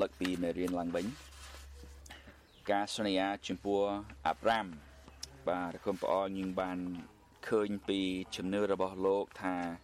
lực vì mẹ riêng làng bánh ca sonia chim pua Abram và con bỏ nhưng bàn khơi vì chim nưa ra bỏ lô thà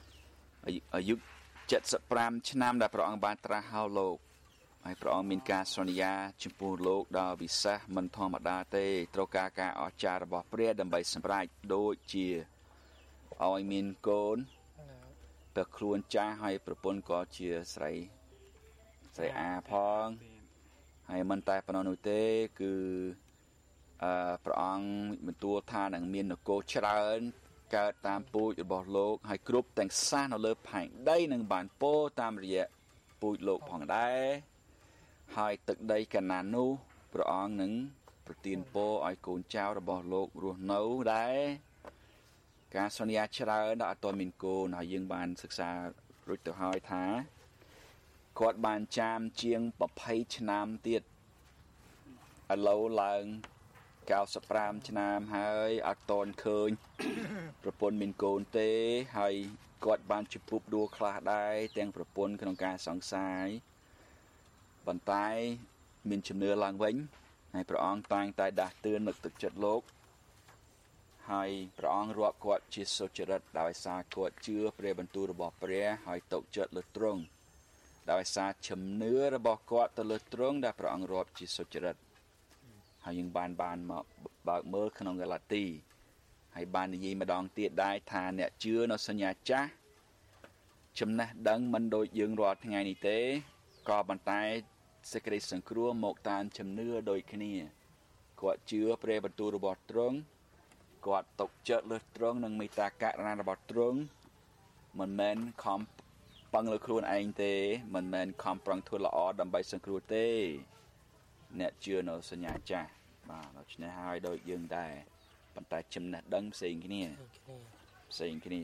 ở giúp chất sập pram nam đã bỏ bàn tra hao lô hay bỏ min ca sonia chim pua lô đào bị sa mình thò mặt đa tê trâu ca ở cha ra bỏ pre đầm bay sầm rai đôi chia oi min cônแต่ครวนจ้าให้ประปนก็เชียใส่อาพองให้มันแต่ปนนุเตคือพระองค์เป็นตัวทานอังเมียนโกชราเกิดตามปูจุบโลกให้กรุ๊ปแต่งสร้างเอาเลิศผ่านได้หนึ่งบานโปตามเรียปูโลกผ่องได้ให้ตึกได้กันนานูพระองค์หนึ่งประตีนโปไอโกนเจ้าระบโลกรัวเนื้อได้การสัญญาชราดาตัวมินโกหน่อยยังบานศึกษารุ่ยตัวหอยท้ากอดบานจามเจียงปะไพชนามเตียดอันเล่าลางกาวสปรามชนามให้อัตอนเคยประปนมินโกนเต้ให้กอดบานจุบุบดูคลาได้แต่งประปนขนมการสองสายบนใต้มินชมเนื้อลางเว้นให้พระองค์ต่างใต้ดาเตือนหนึกตึกจัดโลกให้พระองค์รวบกอดจิตสุจริตดาวสากอดเชื่อเปรียบรรทุระบบเปรียให้ตกจัดเลือดตรงดาวสาชมเนื้อระบบกอดตะเลือดตรงได้พระองค์รวบจิตสุจริตให้ยังบานมาบากเมื่อขนมกะลาตีให้บานยีมาดองเตียดได้ทานเนี่ยเชื่อนสัญญาจ้าชมนะดังมันโดยยังรอดทั้งไงนี่เต้ก็บรรทายสกริสังครัวหมกตานชมเนื้อโดยขณีกอดเชื่อเปรียบรรทุระบบตรงกอดตกเจอเลือดตรงนังมีตากะรานระบตรงมันแมนคอมปังเลือดครูนเองเต้มันแมนคอมปรังทุละอดำใบสังครูเต้เนี่ยเชื่อโนสัญญาจ้ามาเราชนะหายโดยยังได้ปัญตาชมนะดังสิ่งที่นี่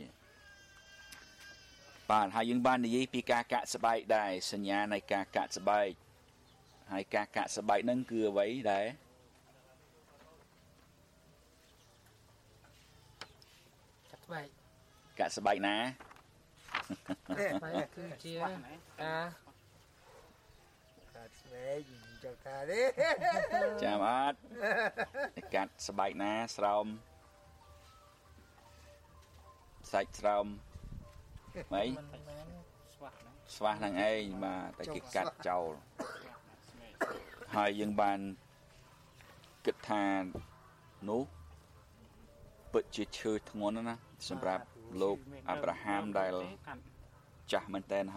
ป่านหายังบ้านในยี่ปีกากะสบายได้สัญญาในกากะสบายให้กากะสบายนั่งเกลือไว้ได้กะสบายนะไปคือเชียจามัดกะสบายนะสรอมใส่สรอมไหมสว่างทางเองมาแต่กิกัดเจ้าหายยังบานกึศทานนุเปิดจิตเชื่อทั้งหมดนะสำหรับโลกอับราฮัมได้จะมันเต้น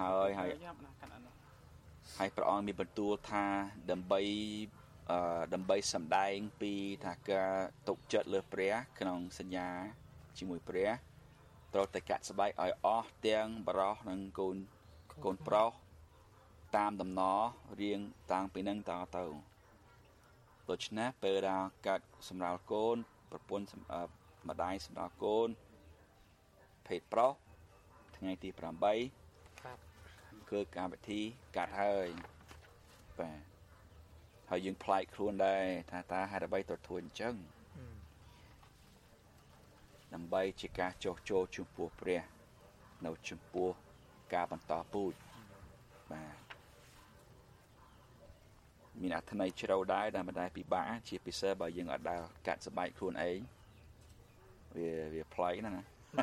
ให้พระองค์มีบรรทุธาดำใบสำได้ปีถ้ากะตกเจ็ดเลือเปรี้ยขนมสัญญาจิมวยเปรี้ยตัวแต่กะสบายอ้อเตียงบรอนังโกนเปราตามดำน้อเรียงต่างไปนั่งต่อเต่าตัวชนะเปิดกัดสำหรับโกนประปนมาได้สำหรับโกนเพจเปราทั้งไงตีปรามใบคือการไปที่กัดเฮยไปเขายังพลายครวนได้ตาให้ระบายตัวทวนจังนำใบจิกาโจชุมปัวเปรียนเอาชุมปัวกาบันต่อปูดมามีอัธนัยเชื่อได้ได้มาได้ปีบ้าชีพิเศษบ่ยังอัดดาวกัดสบายครวนเองเวียพลายนั่นนะ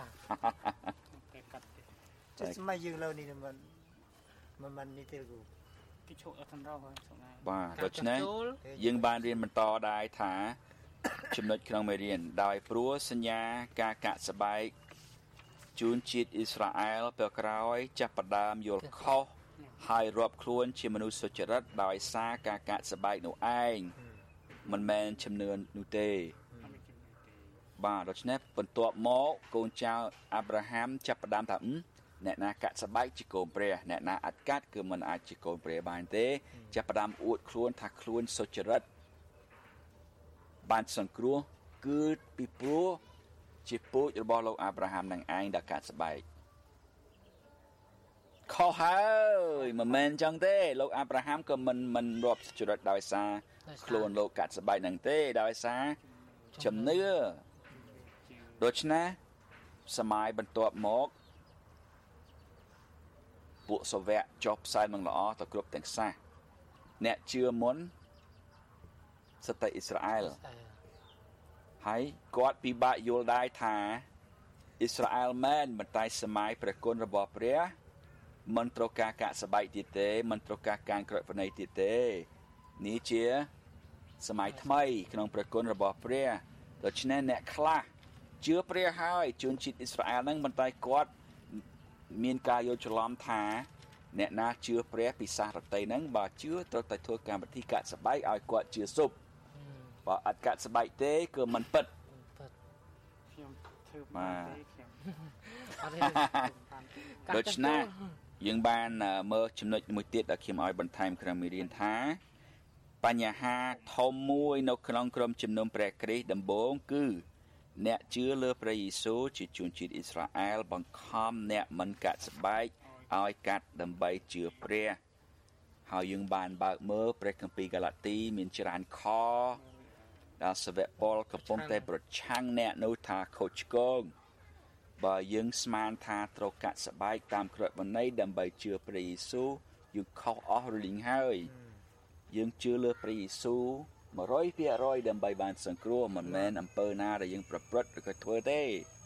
จะไม่ยืนเรานี่มันนี่เท่ากูที่โชว์ทันเราเลยสมัยว่าตัวชนะยังบานเรียนมันต่อได้ถาจำนวนครั้งไม่เรียนได้ปลัวสัญญากากะสบายจูนจิตอิสราเอลเปิดกร้อยจับประดามโยลข้อให้รวบครวนชิมนุสุจริตได้ซากากะสบายหนูเองมันแมนจำเนินนูเตบ้าเราชนะเป็นตัวโมกูเจ้าอับราฮัมจับประดามถามแนะนากะสบายจิโกมเปรียแนะนาอัดกัดคือมันอาจจิโกมเปรียบานเตจับประดามอวดครวนทักครวนสุจริตบานสังครัวคือปีปลัวจิปูจะบอกเราอับราฮัมนังไอดักกะสบายข้อหามันแมนจังเต้โลกอับราฮัมก็มันรบสุจริตดาวซาครวนโลกะสบายนังเต้ดาวซาจำเนื้อโดยฉะนั้นสมัยบรรทุกหมกปุโสเวะจบสายมังล้อตะกรุบแต่งซาអ្នកជឿមុនសត្វតែអ៊ីស្រាអែលហើយគាត់ពិបាកយល់ដែរថាអ៊ីស្រាអែលមែនមិនតែសម័យព្រះគុណរបស់ព្រះមិនត្រូវការកាកសបែកទៀតទេមិនត្រូវការការក្រឹតវិន័យទៀតទេនេះជាសម័យថ្មីក្នុងព្រះគុណរបស់ព្រះដូច្នេះអ្នកខ្លះជឿព្រះហើយជនជាតិអ៊ីស្រាអែលហ្នឹងមិនតែគាត់មានការយល់ច្រឡំថាអ្នកណាជឿព្រះពិសាសរតីហ្នឹងបើជឿត្រូវតែធ្វើកម្មវិធីកាកសបែកឲ្យគាត់ជឿសុបបើអត់កាកសបែកទេគឺមិនពិតខ្ញុំធ្វើបានទេខ្ញុំដូច្នេះយើងបានមើលចំណុចមួយទៀតដែលខ្ញុំឲ្យបន្ថែមក្នុងមេរៀនថាបញ្ហាធំមួយនៅក្នុងក្រុមជំនុំព្រះគ្រីស្ទដំបូងគឺអ្នកជឿលើព្រះយេស៊ូវជាជនជាតិអ៊ីស្រាអែលបង្ខំអ្នកមិនកាត់ស្បែកឲ្យកាត់ដើម្បីជឿព្រះហើយយើងបានបើកមើលព្រះគម្ពីរហ្គាឡាទីមានច្រើនខដែលសាវកប៉ុលកំពុងតែប្រឆាំងអ្នកនោះថាខុសឆ្គងបើយើងស្មានថាត្រូវកាត់ស្បែកតាមក្រឹតវិន័យដើម្បីជឿព្រះយេស៊ូវយើងខុសអស់រលីងហើយយើងជឿលើព្រះយេស៊ូវ 100% ដើម្បីបានសង្គ្រោះមិនមែនអំពើណាដែលយើងប្រព្រឹត្តឬក៏ធ្វើទេ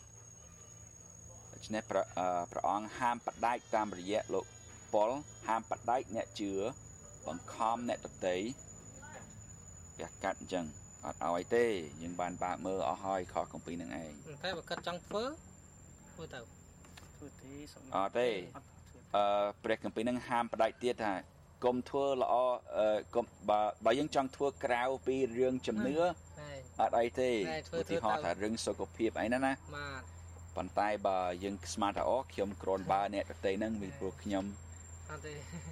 ដូច្នេះព្រះអង្គហាមបដាច់តាមរយៈលោកប៉ុលហាមបដាច់អ្នកជឿបង្ខំអ្នកដទៃវាកាត់អញ្ចឹងអត់ឲ្យទេយើងបានបើកមើលអស់ហើយខុសគម្ពីរនឹងឯងតែបើកាត់ចង់ធ្វើទៅធ្វើទេអត់ទេព្រះគម្ពីរនឹងហាមបដាច់ទៀតថាកុំធ្វើល្អកុំបើយើងចង់ធ្វើក្រៅពីរឿងជំនឿអត់អីទេឧទាហរណ៍ថារឿងសុខភាពអីណាបាទប៉ុន្តែបើយើងស្មានថាអូខ្ញុំគ្រាន់បើអ្នកដទៃហ្នឹងពីព្រោះខ្ញុំអត់ទេ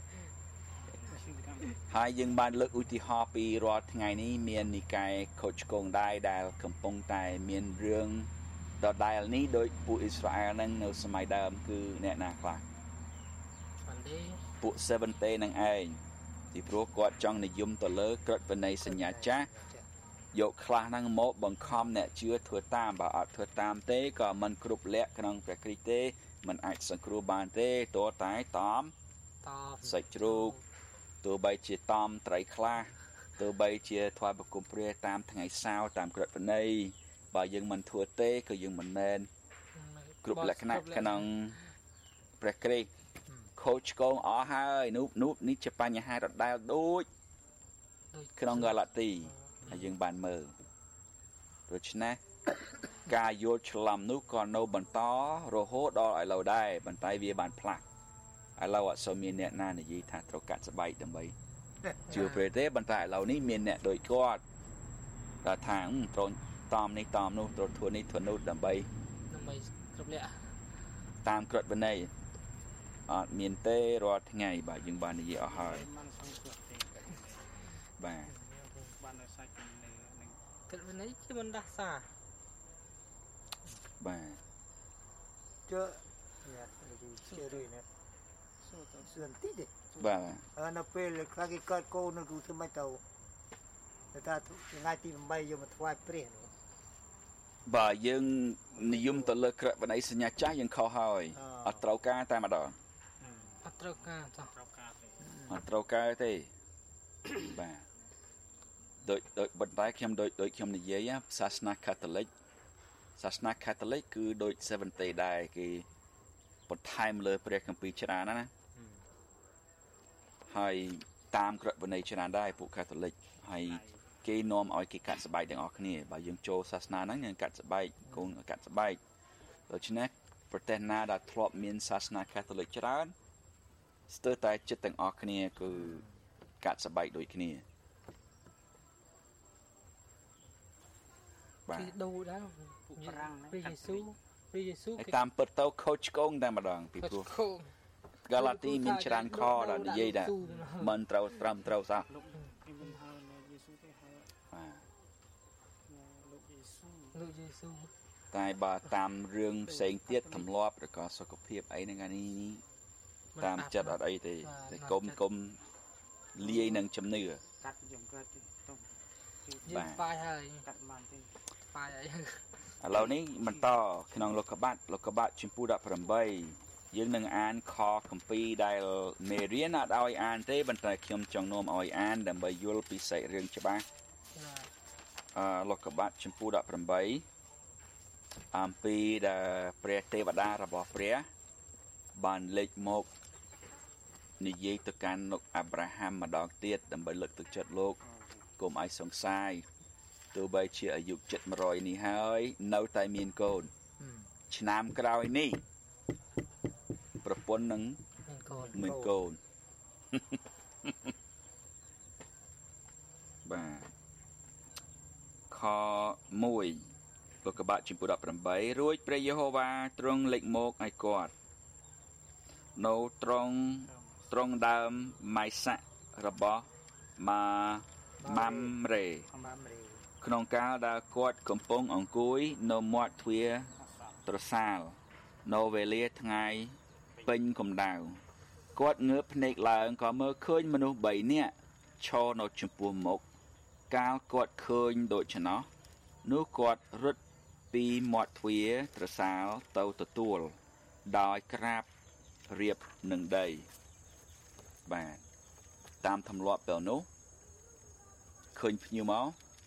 ហើយយើងបានលើកឧទាហរណ៍ពីរាល់ថ្ងៃនេះមាននិកាយខូចឆ្គងដែរដែលកំពុងតែមានរឿងដដែលនេះដោយពួកអ៊ីស្រាអែលហ្នឹងនៅសម័យដើមគឺអ្នកណាខ្លះពួក Seventh Day នឹងឯងពីព្រោះគាត់ចង់និយមទៅលើក្រឹតវិន័យសញ្ញាចាស់យកខ្លះហ្នឹងមកបង្ខំអ្នកជឿធ្វើតាមបើអត់ធ្វើតាមទេក៏មិនគ្រប់លក្ខក្នុងព្រះគ្រីស្ទទេមិនអាចសង្គ្រោះបានទេតើតែតំសាច់ជ្រូកទោះបីជាតំត្រីខ្លះទោះបីជាថ្វាយបង្គំព្រះតាមថ្ងៃសៅរ៍តាមក្រឹតវិន័យបើយើងមិនធ្វើទេក៏យើងមិនមែនគ្រប់លក្ខណៈក្នុងព្រះគ្រីស្ទខូចឆ្គងអស់ហើយនោះនេះជាបញ្ហាដដែលដូចក្នុងហ្គាឡាទីហើយយើងបានមើលដូច្នេះការយល់ច្រឡំនោះក៏នៅបន្តរហូតដល់ឥឡូវដែរប៉ុន្តែវាបានផ្លាស់ឥឡូវអត់សូវមានអ្នកណានិយាយថាត្រូវកាត់ស្បែកដើម្បីជឿព្រះទេប៉ុន្តែឥឡូវនេះមានអ្នកដូចគាត់ដែលថាត្រូវតាមនេះតាមនោះត្រូវធ្វើនេះធ្វើនោះដើម្បីគ្រប់លក្ខតាមក្រឹតវិន័យអត់មានទេរាល់ថ្ងៃបាទយើងបាននិយាយអស់ហើយបាទបាននៅសាច់នៅនឹងក្រឹតវិន័យជាមិនដាស់សាបាទជឿជឿរឿយណាសួនទីទេបាទនៅពេលខ្លះគេកើតកូននៅទូធ្វើមិនទៅថាថ្ងៃទី8យកមកថ្វាយព្រះនោះបាទយើងនិយមទៅលើក្រឹតវិន័យសញ្ញាចាស់យើងខុសហើយអត់ត្រូវការតែម្ដងអត់ត្រូវការទេអត់ត្រូវការទេបាទដូចបន្តែខ្ញុំដូចខ្ញុំនិយាយសាសនាកាតូលិកគឺដូច Seventh Day ដែរគេបន្ថែមលើព្រះគម្ពីរច្រើនណាហើយតាមក្រឹតវិន័យច្រើនដែរពួកកាតូលិកហើយគេនាំឲ្យគេកាត់ស្បែកទាំងអស់គ្នាបើយើងចូលសាសនាហ្នឹងយើងកាត់ស្បែកកូនកាត់ស្បែកដូច្នេះប្រទេសណាដែលធ្លាប់មានសាសនាកាតូលិកច្រើនស្ទើរតែចិត្តទាំងអស់គ្នាគឺកាត់ស្បែកដូចគ្នាបាទគេដូរដែរពួកប្រាំងព្រះយេស៊ូវហើយតាមពិតទៅខូចឆ្គងតែម្ដងពីព្រោះហ្គាឡាទីមានច្រើនខដែលនិយាយដែរមិនត្រូវត្រឹមត្រូវសោះលោកគេមិនហៅយេស៊ូវទេហៅបាទលោកយេស៊ូវតែបើតាមរឿងផ្សេងទៀតទម្លាប់ឬក៏សុខភាពអីហ្នឹងអានេះតាមចិត្តអត់អីទេតែគុំលាយនឹងជំនឿកាត់យើងកើតទៅយើងស្បាយហើយកាត់បានទេស្បាយហើយឥឡូវនេះបន្តក្នុងលោកុបាទជំពូក18 យើងនឹងអានខកំពីដែលមេរៀនអត់ឲ្យអានទេប៉ុន្តែខ្ញុំចង់នាំឲ្យអានដើម្បីយល់ពីសាច់រឿងច្បាស់លោកកបាត់ចំពោះ18អំពីដែលព្រះទេវតារបស់ព្រះបានលេចមកនិយាយទៅកាន់លោកអាប់រ៉ាហាំម្ដងទៀតដើម្បីលើកទឹកចិត្តលោកកុំឲ្យសង្ស័យទោះបីជាអាយុ700នេះហើយនៅតែមានកូនឆ្នាំក្រោយនេះប្រពន្ធនឹងមានកូនបាទខ1លោកកបាត់ចំពោះ18រួចព្រះយេហូវ៉ាទ្រង់លេចមកឲ្យគាត់នៅត្រង់ដើមម៉ៃសាក់របស់ម៉ាំរេក្នុងកាលដែលគាត់កំពុងអង្គុយនៅមាត់ទ្វារត្រសាលនៅវេលាថ្ងៃពេញកម្ដៅគាត់ងើបភ្នែកឡើងក៏មើលឃើញមនុស្ស3នាក់ឈរនៅចំពោះមុខកាលគាត់ឃើញដូច្នោះនោះគាត់រត់ពីមាត់ទ្វារត្រសាលទៅទទួលដោយក្រាបរៀបនឹងដីបាទតាមទម្លាប់ពេលនោះឃើញភ្ញៀវ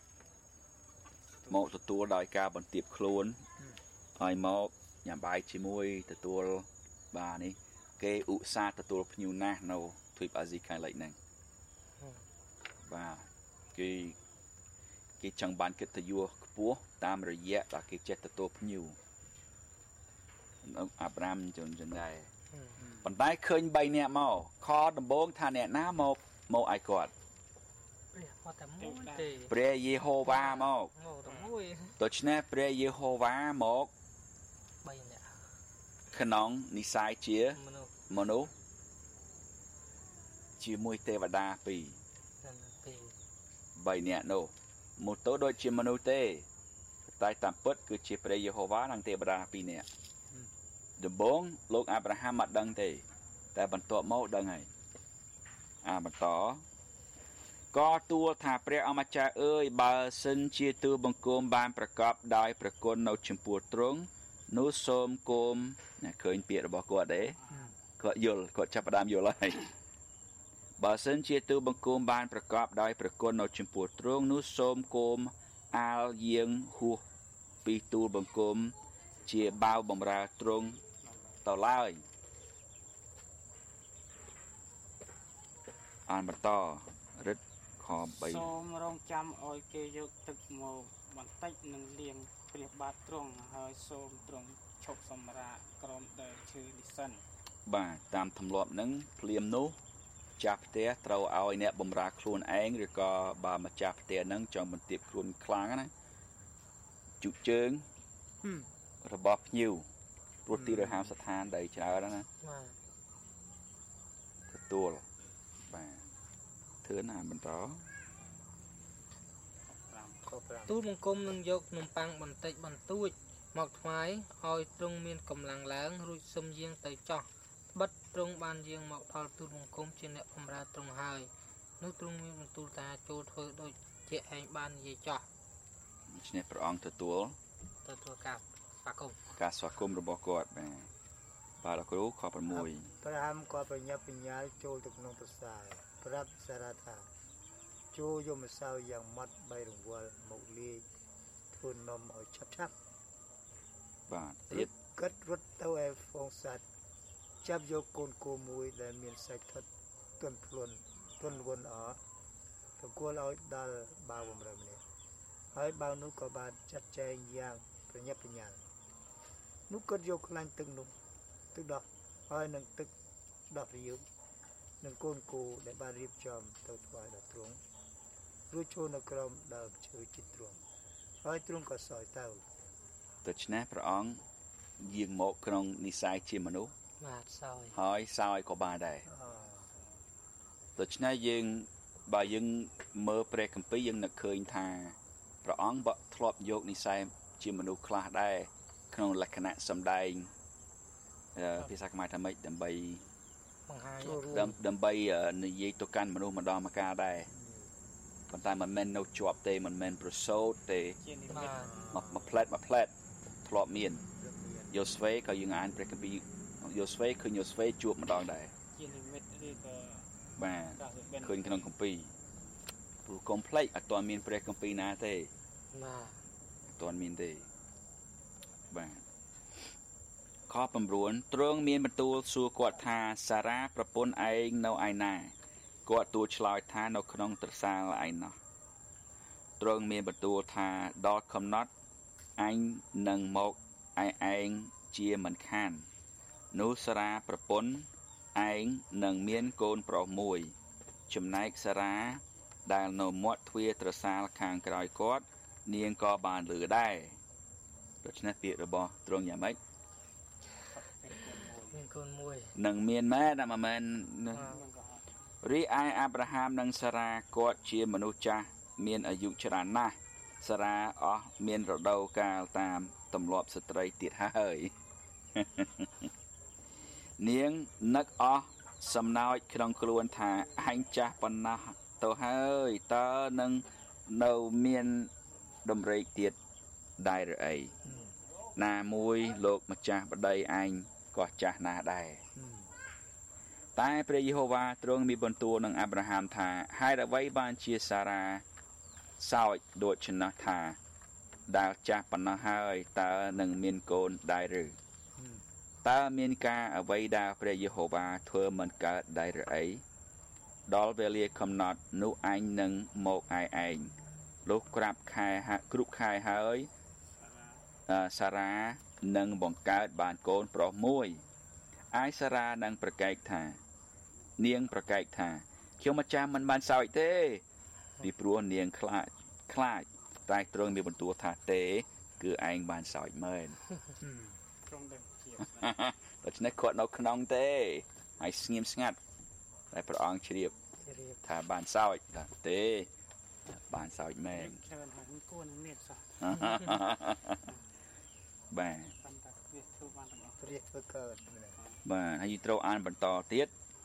មកទទួលដោយការបន្ទាបខ្លួនឲ្យមកញ៉ាំបាយជាមួយទទួលបាទនេះគេឧស្សាហ៍ទទួលភ្ញៀវណាស់នៅទ្វីបអាស៊ីខាងលិចហ្នឹងបាទគេចង់បានកិត្តិយសខ្ពស់តាមរយៈដែលគេចេះទទួលភ្ញៀវអាប់រ៉ាំចឹងដែរប៉ុន្តែឃើញ3នាក់មកខដំបូងថាអ្នកណាមកឲ្យគាត់ព្រះយេហូវ៉ាមកដូច្នេះព្រះយេហូវ៉ាមក3នាក់ក្នុងនិស័យជាមនុស្សជាមួយទេវតា2 3នាក់នោះមកទៅដូចជាមនុស្សទេតែតាមពិតគឺជាព្រះយេហូវ៉ានិងទេវតា2នាក់ដំបូងលោកអាប់រ៉ាហាំអត់ដឹងទេតែបន្ទាប់មកដឹងហើយបន្តក៏ទូលថាព្រះអម្ចាស់អើយបើសិនជាទូលបង្គំបានប្រកបដោយព្រះគុណនៅចំពោះទ្រង់នោះសូមគមណាឃើញពាក្យរបស់គាត់ទេគាត់យល់គាត់ចាប់ផ្ដើមយល់ហើយបើសិនជាទូលបង្គំបានប្រកបដោយព្រះគុណនៅចំពោះទ្រង់នោះសូមគមអាលយាងហួសពីទូលបង្គំជាបាវបំរើទ្រង់ទៅឡើយអានបន្តរិទ្ធខ3 សូមរងចាំឲ្យគេយកទឹកមកបន្តិចនឹងលាងព្រះបាទទ្រង់ហើយសូមទ្រង់ឈប់សម្រាកក្រោមដើមឈើនេះសិនបាទតាមទម្លាប់នឹងភ្លាមនោះចាស់ផ្ទះត្រូវឲ្យអ្នកបម្រើខ្លួនឯងឬក៏បើម្ចាស់ផ្ទះនឹងចង់បន្ទាបខ្លួនខ្លាំងណាជុកជើងរបស់ភ្ញៀវព្រោះទីរហាមស្ថានដីច្រើនណាទទួលបាទធឿនណាបន្តទូលបង្គំនឹងយកនំប៉័ងបន្តិចបន្តួចមកថ្វាយឲ្យទ្រង់មានកម្លាំងឡើងរួចសុំយាងទៅចោះបិទទ្រង់បានយាងមកដល់ទូលបង្គំជាអ្នកបម្រើទ្រង់ហើយនោះទ្រង់មានបន្ទូលថាចូលធ្វើដូចជាឯងបាននិយាយចោះដូច្នេះព្រះអង្គទទួលការស្វាគមន៍របស់គាត់បាទលោកគ្រូខ6 ព្រះហាំក៏ប្រញាប់បញ្ញាចូលទៅក្នុងប្រាសាទប្រាប់សារថាចូលយកម្សៅយ៉ាងម៉ត់3រង្វល់មកលាយធ្វើនំឲ្យឆាប់បាទទៀតគិតរត់ទៅឯហ្វូងសัตว์ចាប់យកកូនគោមួយដែលមានសាច់ថិតទន់ភ្លន់ទន់វន់អត់ប្រគល់ឲ្យដល់បាវបំរើម្នាក់ហើយបាវនោះក៏បានចាត់ចែងយ៉ាងប្រញាប់ប្រញាល់នោះគាត់យកខ្លាញ់ទឹកនោះទឹកដោះហើយនឹងទឹកដោះរាវនឹងកូនគោដែលបានរៀបចំទៅថ្វាយដល់ទ្រង់រួចចូលនៅក្រោមដើមឈើជិតទ្រង់ហើយទ្រង់ក៏សោយទៅដូច្នេះព្រះអង្គយាងមកក្នុងនិស័យជាមនុស្សបាទសោយហើយសោយក៏បានដែរដូច្នេះបើយើងមើលព្រះគម្ពីរយើងនឹកឃើញថាព្រះអង្គក៏ធ្លាប់យកនិស័យជាមនុស្សខ្លះដែរក្នុងលក្ខណៈសម្ដែងភាសាខ្មែរថាម៉េចដើម្បីបង្ហាញដើម្បីនិយាយទៅកាន់មនុស្សម្ដងម្កាលដែរប៉ុន្តែមិនមែននៅជាប់ទេមិនមែនប្រសូតទេមួយផ្លែតធ្លាប់មានយូស្វេក៏យើងអានព្រះគម្ពីរយោស្វេឃើញយោស្វេជួបម្ដងដែរជានិមិត្តឬក៏បាទការសុបិនឃើញក្នុងគម្ពីរព្រោះកុំភ្លេចអត់ទាន់មានព្រះគម្ពីរណាទេបាទអត់ទាន់មានទេបាទខ9ទ្រង់មានបន្ទូលសួរគាត់ថាសារ៉ាប្រពន្ធឯងនៅឯណាគាត់ទូលឆ្លើយថានៅក្នុងត្រសាលឯណោះទ្រង់មានបន្ទូលថាដល់កំណត់អញនឹងមកឯងជាមិនខាននោះសារ៉ាប្រពន្ធឯងនឹងមានកូនប្រុសមួយចំណែកសារ៉ាដែលនៅមាត់ទ្វារត្រសាលខាងក្រោយគាត់នាងក៏បានឮដែរដូច្នេះពាក្យរបស់ទ្រង់យ៉ាងម៉េចមានកូនមួយនឹងមានមែនតែមិនមែនរីឯអាប់រ៉ាហាមនិងសារ៉ាគាត់ជាមនុស្សចាស់មានអាយុច្រើនណាស់សារ៉ាអស់មានរដូវកាលតាមទម្លាប់ស្ត្រីទៀតហើយ នាងនឹកអស់សំណោចក្នុងខ្លួនថាអញចាស់ប៉ុណ្ណោះទៅហើយតើនឹងនៅមានដំរេកទៀតដែរឬអីណាមួយលោកម្ចាស់ប្តីអញក៏ចាស់ណាស់ដែរតែព្រះយេហូវ៉ាទ្រង់មានបន្ទូលនឹងអាប់រ៉ាហាមថាហេតុអ្វីបានជាសារ៉ាសោចដូចឆ្នោះថាដែលចាស់ប៉ុណ្ណោះហើយតើនឹងមានកូនដែរឬតើមានការអ្វីដែលព្រះយេហូវ៉ាធ្វើមិនកើតដែរឬអីដល់វេលាកំណត់នោះអញនឹងមកឯងលុះក្រាបខែគ្រប់ខែហើយសារ៉ានឹងបង្កើតបានកូនប្រុសមួយឯសារ៉ានឹងប្រកែកថានាងប្រកែកថាខ្ញុំម្ចាស់មិនបានសោចទេពីព្រោះនាងខ្លាចតែទ្រង់មានបន្ទូលថាទេគឺឯងបានសោចមែនត្រង់ដែរជាដូច្នេះគាត់នៅក្នុងទេហើយស្ងៀមស្ងាត់តែព្រះអង្គជ្រាបថាបានសោចថាទេបានសោចមែនច្រើនហើយគួរនឹងមានសោះបាទប៉ុន្តែវាធ្វើបានទាំងអស់ព្រះធ្វើកើតបាទហើយយើងត្រូវអានបន្តទៀត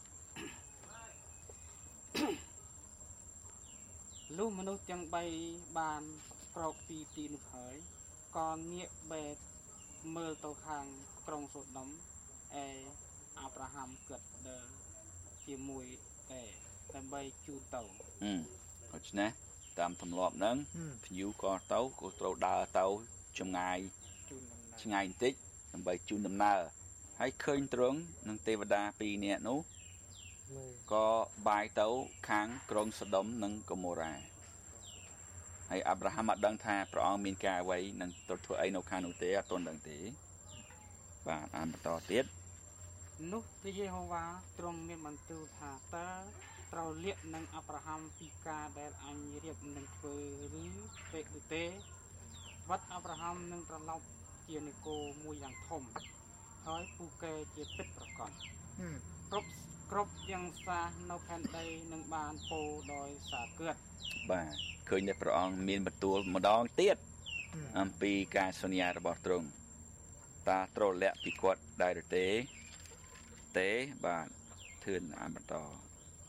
លុះមនុស្សទាំង3បានក្រោកពីទីនោះហើយក៏ងាកបែរមើលទៅខាងក្រុងសូដុំអាប់រ៉ាហាំគិតដល់ជាមួយដើម្បីជូនទៅដូច្នេះតាមទម្លាប់ហ្នឹងភ្ញៀវក៏ត្រូវដើរទៅចម្ងាយជូនដំណើរឆ្ងាយបន្តិចដើម្បីជូនដំណើរហើយឃើញទ្រង់នឹងទេវតា2នាក់នោះមើលក៏បាយទៅខាងក្រុងសូដុំនិងហ្គម៉ូរ៉ាហើយអាប់រ៉ាហាំអត់ដឹងថាព្រះអង្គមានការអ្វីនឹងទៅធ្វើអីនៅខាងនោះទេអត់ទាន់ដឹងទេបាទអានបន្តទៀតនោះព្រះយេហូវ៉ាទ្រង់មានបន្ទូលថាតើត្រូវលាក់នឹងអាប់រ៉ាហាំពីការដែលអញរៀបនឹងធ្វើឬពេកឬទេវត្តអាប់រ៉ាហាំនឹងត្រឡប់ជានគរមួយយ៉ាងធំហើយពូកែជាពិតប្រាកដគ្រប់យ៉ាងសាសនៅផែនដីនឹងបានពោដោយសារគឿតបាទឃើញតែព្រះអង្គមានបន្ទូលម្ដងទៀតអំពីការសន្យារបស់ទ្រង់តើត្រូវលាក់ពីគាត់ដែរឬទេបាទធឿនអានបន្តខ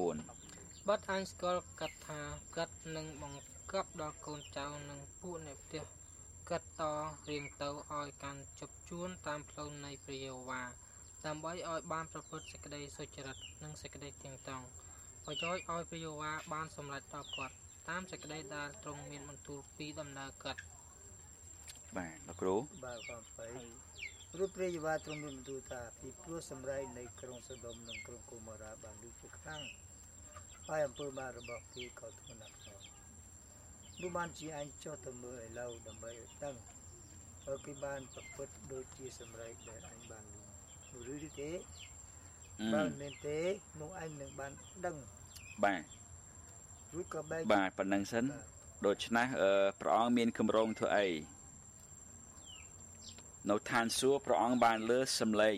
19 បាត់អញស្គាល់កាត់ថាកាត់នឹងបង្កប់ដល់កូនចៅនិងពួកអ្នកផ្ទះកាត់តរៀងទៅឲ្យកាន់ជប់ជួនតាមផ្លូវនៃព្រះយេហូវ៉ាដើម្បីឲ្យបានប្រព្រឹត្តសេចក្តីសុចរិតនិងសេចក្តីទៀងតងប្រយោជន៍ឲ្យព្រះយេហូវ៉ាបានសម្រេចដល់គាត់តាមសេចក្តីដែលទ្រង់មានបន្ទូលពីដំណើរកាត់បាទលោកគ្រូបាទបងប្អូនរូបព្រះយេហូវ៉ាទ្រង់មានបន្ទូលថាពីព្រោះសម្រែកនៃក្រុងសូដុំនិងក្រុងហ្គម៉ូរ៉ាបានលឺជាខ្លាំងហើយអំពើបាបរបស់គេក៏ធ្ងន់ណាស់ផងនោះបានជាអញចុះទៅមើលឥឡូវដើម្បីឲ្យដឹងហើយគេបានប្រព្រឹត្តដូចជាសម្រែកដែលអញបានលឺនោះឬទេបើមិនមែនទេនោះអញនឹងបានដឹងបាទរួចក៏បែកបាទប៉ុណ្្នឹងសិនដូច្នេះព្រះអង្គមានគម្រោងធ្វើអីនៅឋានសួគ៌ព្រះអង្គបានលើសំឡេង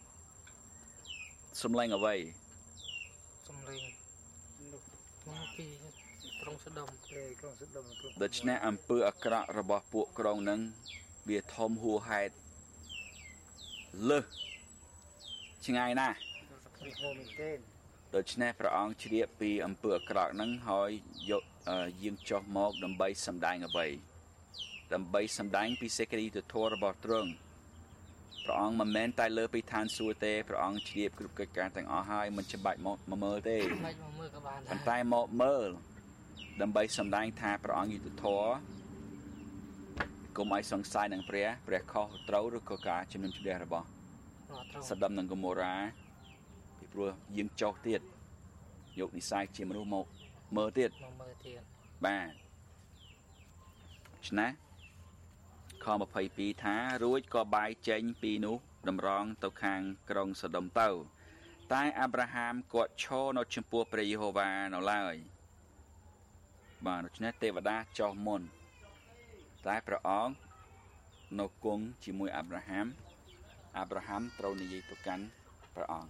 អ្វីសំលេងនោះពីក្រុងសូដុំទេក្រុងសូដុំនិងក្រុងដូច្នេះអំពើអាក្រក់របស់ពួកក្រុងនឹងវាធំហួសហេតុលើសឆ្ងាយណាស់ហូមមែនទេដូច្នេះព្រះអង្គជ្រាបពីអំពើអាក្រក់ហ្នឹងហើយយកយាងចុះមកដើម្បីសម្ដែងអ្វីដើម្បីសម្ដែងពីសេចក្តីទូលរបស់ទ្រង់ព្រះអង្គមិនមែនតែលើពីឋានសួគ៌ទេព្រះអង្គជ្រាបគ្រប់កិច្ចការទាំងអស់ហើយមិនចាំបាច់មកមើលទេបាច់មកមើលក៏បានប៉ុន្តែមកមើលដើម្បីសម្ដែងថាព្រះអង្គយុត្តិធម៌កុំឲ្យសង្ស័យនឹងព្រះខុសត្រូវឬក៏ការជំនុំជម្រះរបស់សដិមនិងហ្គមូរ៉ាពីព្រោះយើងចោះទៀតយកនិស្ស័យជាមនុស្សមកមើលទៀតបាទឆ្នេះខ22ថារួចក៏បាយចេញពីនោះតម្រង់ទៅខាងក្រុងសូដុមទៅតែអាប់រ៉ាហាមគាត់ឈរនៅចំពោះព្រះយេហូវ៉ានៅឡើយបាទដូច្នេះទេវតាចោះមុនតែព្រះអង្គនៅគង់ជាមួយអាប់រ៉ាហាមត្រូវនិយាយទៅកាន់ព្រះអង្គ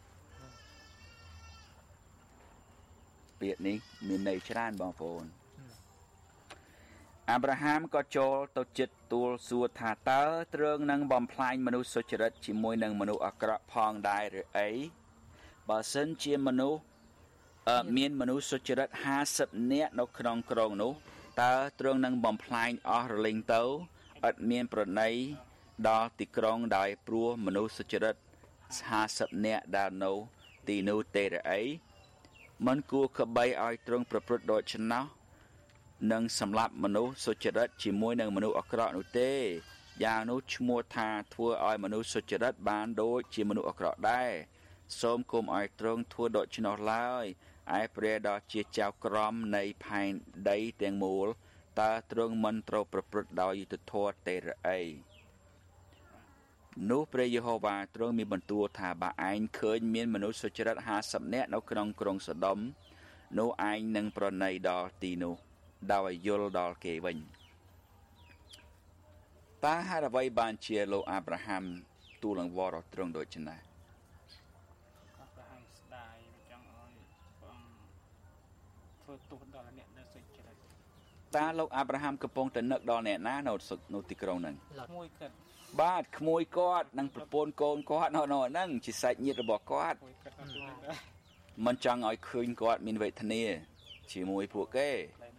ពាក្យនេះមានន័យច្រើនបងប្អូនអាប់រ៉ាហាមក៏ចូលទៅជិតទូលសួរថាតើទ្រង់នឹងបំផ្លាញមនុស្សសុចរិតជាមួយនឹងមនុស្សអាក្រក់ផងដែរឬអីបើសិនជាមនុស្សមានមនុស្សសុចរិត50នាក់នៅក្នុងក្រុងនោះតើទ្រង់នឹងបំផ្លាញអស់រលីងទៅឥតមានប្រណីដល់ទីក្រុងដោយព្រោះមនុស្សសុចរិត50នាក់ដែលនៅទីនោះទេឬអីមិនគួរក្បីឲ្យទ្រង់ប្រព្រឹត្តដូច្នោះនឹងសម្លាប់មនុស្សសុចរិតជាមួយនឹងមនុស្សអាក្រក់នោះទេយ៉ាងនោះឈ្មោះថាធ្វើឲ្យមនុស្សសុចរិតបានដូចជាមនុស្សអាក្រក់ដែរសូមគុំឲ្យទ្រង់ធ្វើដូច្នោះឡើយឯព្រះដ៏ជាចៅក្រមនៃផែនដីទាំងមូលតើទ្រង់មិនត្រូវប្រព្រឹត្តដោយយុត្តិធម៌ទេឬអីនោះព្រះយេហូវ៉ាទ្រង់មានបន្ទូលថាបើឯងឃើញមានមនុស្សសុចរិត50នាក់នៅក្នុងក្រុងសូដុមនោះឯងនឹងប្រណីដល់ទីនោះដោយយល់ដល់គេវិញតើហេតុអ្វីបានជាលោកអាប់រ៉ាហាំទូលនឹងវរទ្រង់ដូច្នេះអាប់រ៉ាហាំស្ដាយចង់ឲ្យព្រះអង្គធ្វើទោសដល់អ្នកដែលសុចរិតតើលោកអាប់រ៉ាហាំកំពុងតែនឹកដល់អ្នកណានៅទីក្រុងហ្នឹងមួយគាត់បាទក្មួយគាត់និងប្រពន្ធកូនគាត់នៅហ្នឹងជាសាច់ញាតិរបស់គាត់មិនចង់ឲ្យឃើញគាត់មានវេទនាជាមួយពួកគេ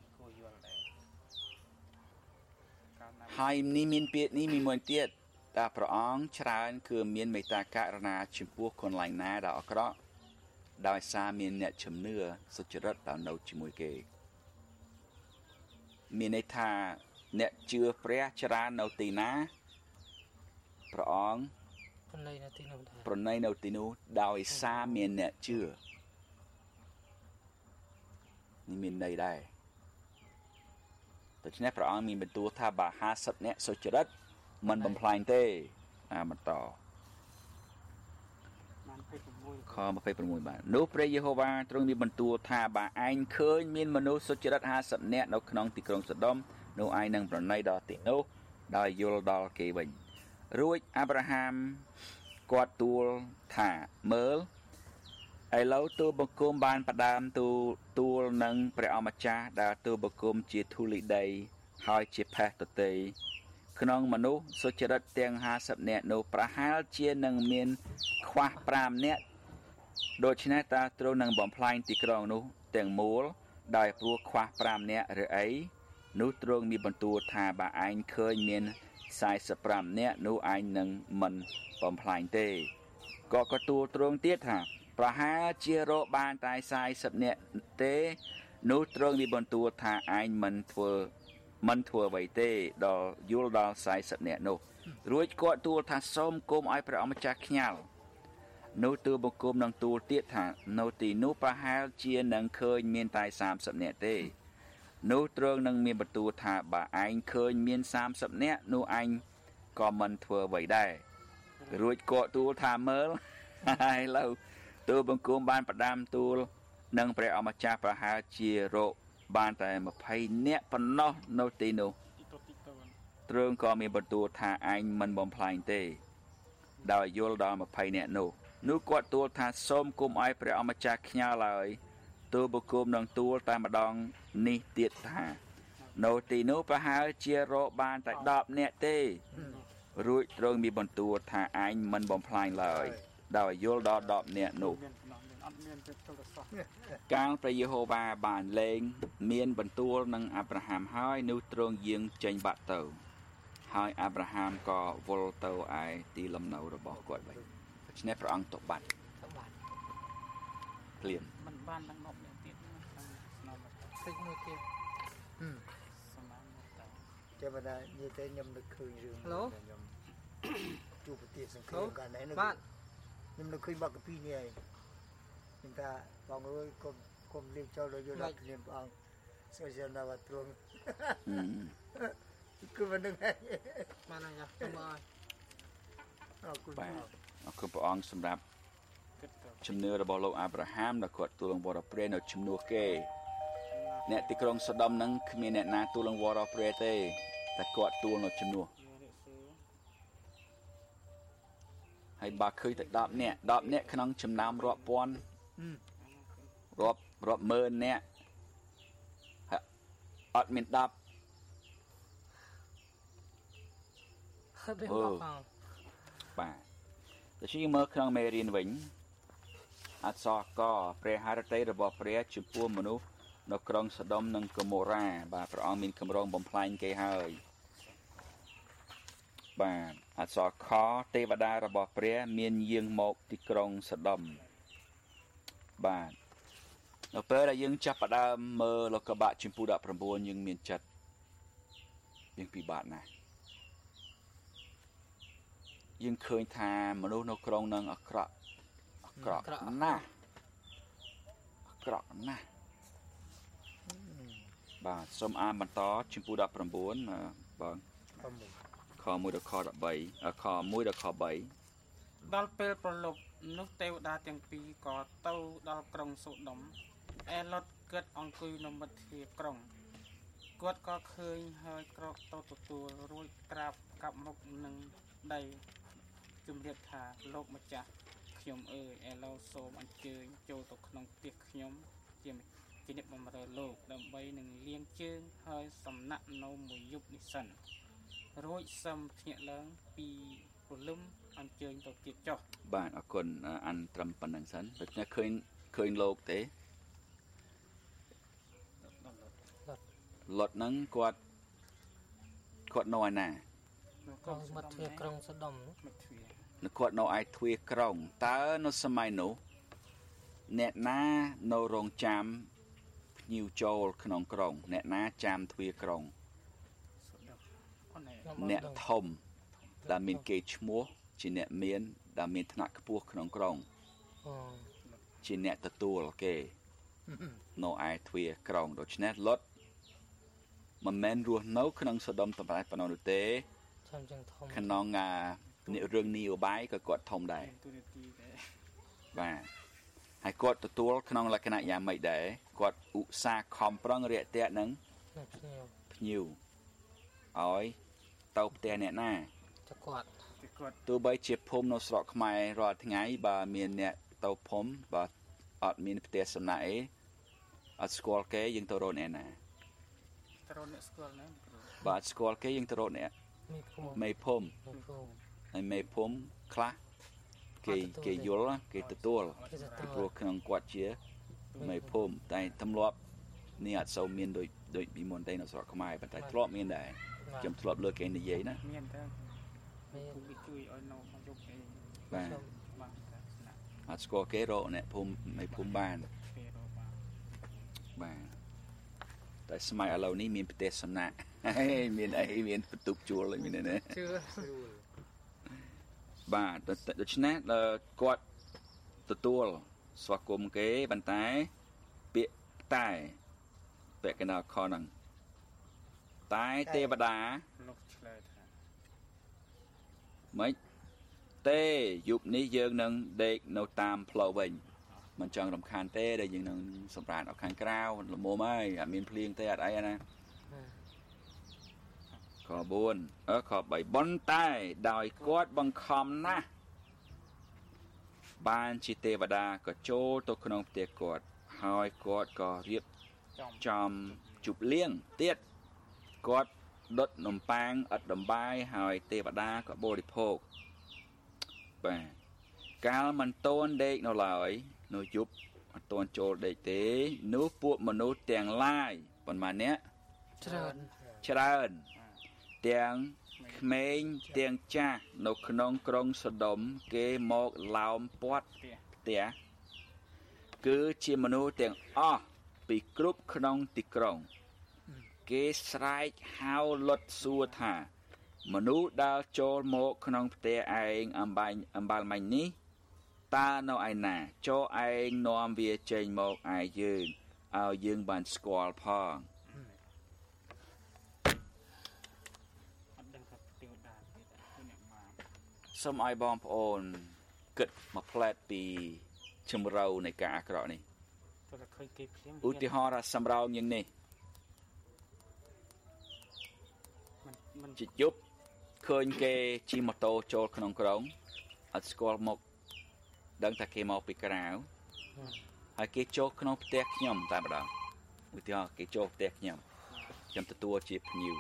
ហើយនេះមានពាក្យនេះមានមួយទៀតតែព្រះអង្គច្រើនគឺមានមេត្តាករុណាចំពោះคนឡាញណាដែលអាក្រក់ដោយសារមានអ្នកជំនឿសុចរិតដែលនៅជាមួយគេមានន័យថាអ្នកជឿព្រះច្រើននៅទីណាព្រះអង្គប្រណីនៅទីនោះដោយសារមានអ្នកជឿនេះមានន័យដែរដូច្នេះព្រះអង្គមានបន្ទូលថាបើ50នាក់សុចរិតមិនបំផ្លាញទេបន្តខ26បាទនោះព្រះយេហូវ៉ាទ្រង់មានបន្ទូលថាបើឯងឃើញមានមនុស្សសុចរិត50នាក់នៅក្នុងទីក្រុងសូដុំនោះឯងនឹងប្រណីដល់ទីនោះដោយយល់ដល់គេវិញរួចអាប់រ៉ាហាំគាត់ទូលថាមើលឥឡូវទូលបង្គំបានផ្ដើមទូលនឹងព្រះអម្ចាស់ដែលទូលបង្គំជាធូលីដីហើយជាផេះទទេក្នុងមនុស្សសុចរិតទាំង50នាក់នោះប្រហែលជានឹងមានខ្វះ5នាក់ដូច្នេះតើទ្រង់នឹងបំផ្លាញទីក្រុងនោះទាំងមូលដោយព្រោះខ្វះ5នាក់ឬអីនោះទ្រង់មានបន្ទូលថាបើឯងឃើញមាន45នាក់នោះឯងនឹងមិនបំផ្លាញទេក៏ទូលទ្រង់ទៀតថាប្រហែលជារកបានតែ40នាក់ទេនោះទ្រង់មានបន្ទូលថាឯងមិនធ្វើអ្វីទេដល់យល់ដល់40នាក់នោះរួចគាត់ទូលថាសូមគុំឲ្យព្រះអម្ចាស់ខ្ញាល់នោះទូលបង្គំនឹងទូលទៀតថានៅទីនោះប្រហែលជានឹងឃើញមានតែ30នាក់ទេនោះទ្រង់នឹងមានបន្ទូលថាបើឯងឃើញមាន30នាក់នោះឯងក៏មិនធ្វើអ្វីដែររួចគាត់ទូលថាមើលហើយឥឡូវទូលបង្គំបានផ្ដាំទូលនឹងព្រះអម្ចាស់ប្រហែលជារកបានតែ20នាក់ប៉ុណ្ណោះនៅទីនោះទ្រង់ក៏មានបន្ទូលថាឯងមិនបំផ្លាញទេដោយយល់ដល់20នាក់នោះគាត់ទូលថាសូមគុំឲ្យព្រះអម្ចាស់ខ្ញាល់ឡើយទូលបង្គំនឹងទូលតែម្ដងនេះទៀតថានៅទីនោះប្រហែលជារកបានតែ10នាក់ទេរួចទ្រង់មានបន្ទូលថាឯងមិនបំផ្លាញឡើយដោយយល់ដល់10នាក់នោះកាលព្រះយេហូវ៉ាបានលែងមានបន្ទូលនឹងអាប់រ៉ាហាំហើយនោះទ្រង់យាងចេញបាត់ទៅហើយអាប់រ៉ាហាមក៏វល់ទៅឯទីលំនៅរបស់គាត់វិញដូច្នេះព្រះអង្គទុកបាត់ទៅបាត់ភ្លាមមិនបានដល់10នាក់ទៀតក្នុងស្នំមកតិចមួយទៀតសម្រាប់មកតើចាំបើនិយាយទៅខ្ញុំនឹកឃើញរឿងខ្ញុំជួបប្រទេសសង្គ្រាមកាលណាខ្ញុំនឹកឃើញបាក់កាពីនេះហើយខ្ញុំថាបងអើយគុំលេងចូលដល់យកដល់ព្រាមព្រះអង្គស្អីចាំដល់ទ្រង់គឺមិនដឹងហើយបានហើយទៅមើលអរគុណបាទអរគុណព្រះអង្គសម្រាប់គិតទៅជំនឿរបស់លោកអាប់រ៉ាហាមដែលគាត់ទូលវរព្រះនៅជំនួសគេអ្នកទីក្រុងសូដុំហ្នឹងគ្មានអ្នកណាទូលវរព្រះទេតែគាត់ទូលនៅជំនួសយរិសឺហើយបើឃើញតែ10នាក់ក្នុងចំណោមរាប់ពាន់រាប់ម៉ឺននាក់អត់មាន10 ហត់ទេបងបាទតែជាមើលក្នុងមេរៀនវិញអក្សរកព្រះハរតីរបស់ព្រះចំពោះមនុស្សនៅក្រុងសូដុំនិងហ្គម៉ូរ៉ាបាទព្រះអង្គមានគម្រោងបំផ្លាញគេហើយបាទអក្សរខទេវតារបស់ព្រះមានយាងមកទីក្រុងសូដុំបាទនៅពេលដែលយើងចាប់ផ្ដើមមើលលោកុបៈចំពោះ19យើងមានចិត្តយើងពិបាកណាស់យើងឃើញថាមនុស្សនៅក្រុងនឹងអាក្រក់ណាស់បាទសូមអានបន្តចំពោះ19បងខ1ដល់ខ13ខ1ដល់ខ3 ដល់ពេលប្រលប់នោះទេវតាទាំងពីរក៏ទៅដល់ក្រុងសូដុំអេឡុតគិតអង្គុយនៅមាត់ទ្វារក្រុងគាត់ក៏ឃើញហើយក្រោកទៅទទួលរួចក្រាបកាប់មុខនឹងដៃជំរាបថាលោកម្ចាស់ខ្ញុំអើយឥឡូវសូមអញ្ជើញចូលទៅក្នុងផ្ទះខ្ញុំជាអ្នកបម្រើលោកដើម្បីនឹងលាងជើងហើយសំណាក់នៅមួយយប់នេះសិនរួចសឹមភ្ញាក់ឡើងពីព្រលឹមអញ្ជើញទៅទៀតចុះបាទអរគុណអានត្រឹមប៉ុណ្្នឹងសិនដូច្នេះឃើញលោកទេលត់ហ្នឹងគាត់នៅឯណាក្រុងមាត់ទ្វារក្រុងសូដុំមកទ្វារនៅគាត់នៅឯទ្វារក្រុងតើនៅសម័យនោះអ្នកណានៅរងចាំភ្ញៀវចូលក្នុងក្រុងអ្នកណាចាំទ្វារក្រុងសូដុំអូនឯអ្នកធំដែលមានគេឈ្មោះជាអ្នកមានដែលមានឋានៈខ្ពស់ក្នុងក្រុងជាអ្នកទទួលគេនៅឯទ្វារក្រុងដូច្នេះលុតមិនមែនរស់នៅក្នុងសូដុំតែប៉ុណ្ណោះនោះទេចាំចឹងធំក្នុងរឿងនយោបាយក៏គាត់ធំដែរទូនីតិដែរបាទហើយគាត់ទទួលក្នុងលក្ខណៈយ៉ាងម៉េចដែរគាត់ឧស្សាហ៍ខំប្រឹងរាក់ទាក់នឹងភ្ញៀវឲ្យទៅផ្ទះអ្នកណាចគាត់ពីគាត់ទោះបីជាភូមិនៅស្រុកខ្មែររាល់ថ្ងៃបើមានអ្នកទៅភូមិបើអត់មានផ្ទះសំណាក់អីអត់ស្គាល់គេយើងទៅរកអ្នកណាត្រូវអ្នកស្គាល់ណាគ្រូបើអត់ស្គាល់គេយើងទៅរកអ្នកមេភូមិមេភូមិហើយមេភូមិខ្លះគេយល់គេទទួលព្រោះក្នុងគាត់ជាមេភូមិតែទម្លាប់នេះអត់សូវមានដូចពីមុនទេនៅស្រុកខ្មែរប៉ុន្តែធ្លាប់មានដែរខ្ញុំធ្លាប់លើគេនិយាយណាមានតែគូវាជួយឲ្យនៅមកយកអីបាទបាទតែស្នាក់អត់ស្គាល់គេរកអ្នកភូមិមេភូមិបានពេលរបាទបាទតែសម័យឥឡូវនេះមានផ្ទះសំណាក់ មានអីមានបន្ទប់ជួលអីមានណាជឿបាទដូច្នេះគាត់ទទួលស្វាគមន៍គេប៉ុន្តែពាក្យតែពាក្យកណ្ដាលខហ្នឹងតែទេវតាលោកឆ្លើយថាមិនទេយប់នេះយើងនឹងដេកនៅតាមផ្លូវវិញមិនចង់រំខានទេដែលយើងនឹងសម្រាកនៅខាងក្រៅល្មមហើយអត់មានភ្លៀងទេអត់អីណាខ4ខ3ប៉ុន្តែដោយគាត់បង្ខំណាស់បានជាទេវតាក៏ចូលទៅក្នុងផ្ទះគាត់ហើយគាត់ក៏រៀបចំជប់លៀងទៀតគាត់ដុតនំប៉័ងឥតដំបាយហើយទេវតាក៏បរិភោគបាទកាលមិនតន់ដេកនៅឡើយនៅយប់អត់តន់ចូលដេកទេនោះពួកមនុស្សទាំងឡាយប៉ុន្មានអ្នកច្រើនច្រើនទាំងក្មេងទាំងចាស់នៅក្នុងក្រុងសូដុំគេមកឡោមព័ទ្ធផ្ទះគឺជាមនុស្សទាំងអស់ពីគ្រប់ក្នុងទីក្រុងគេស្រែកហៅលត់សួរថាមនុស្សដែលចូលមកក្នុងផ្ទះឯងអំបាលមាញ់នេះតើនៅឯណាចូលឯងនាំវាចេញមកឯយើងឲ្យយើងបានស្គាល់ផងសូមឲ្យបងប្អូនគិតមកផ្លែតពីជំរៅនៃការអាក្រក់នេះឧទាហរណ៍សម្រោងយ៉ាងនេះជាយប់ឃើញគេជិះម៉ូតូចូលក្នុងក្រុងអត់ស្គាល់មកដឹងថាគេមកពីក្រៅហើយគេចូលក្នុងផ្ទះខ្ញុំតែម្ដងឧទាហរណ៍គេចូលផ្ទះខ្ញុំទទួលជាភ្ញៀវ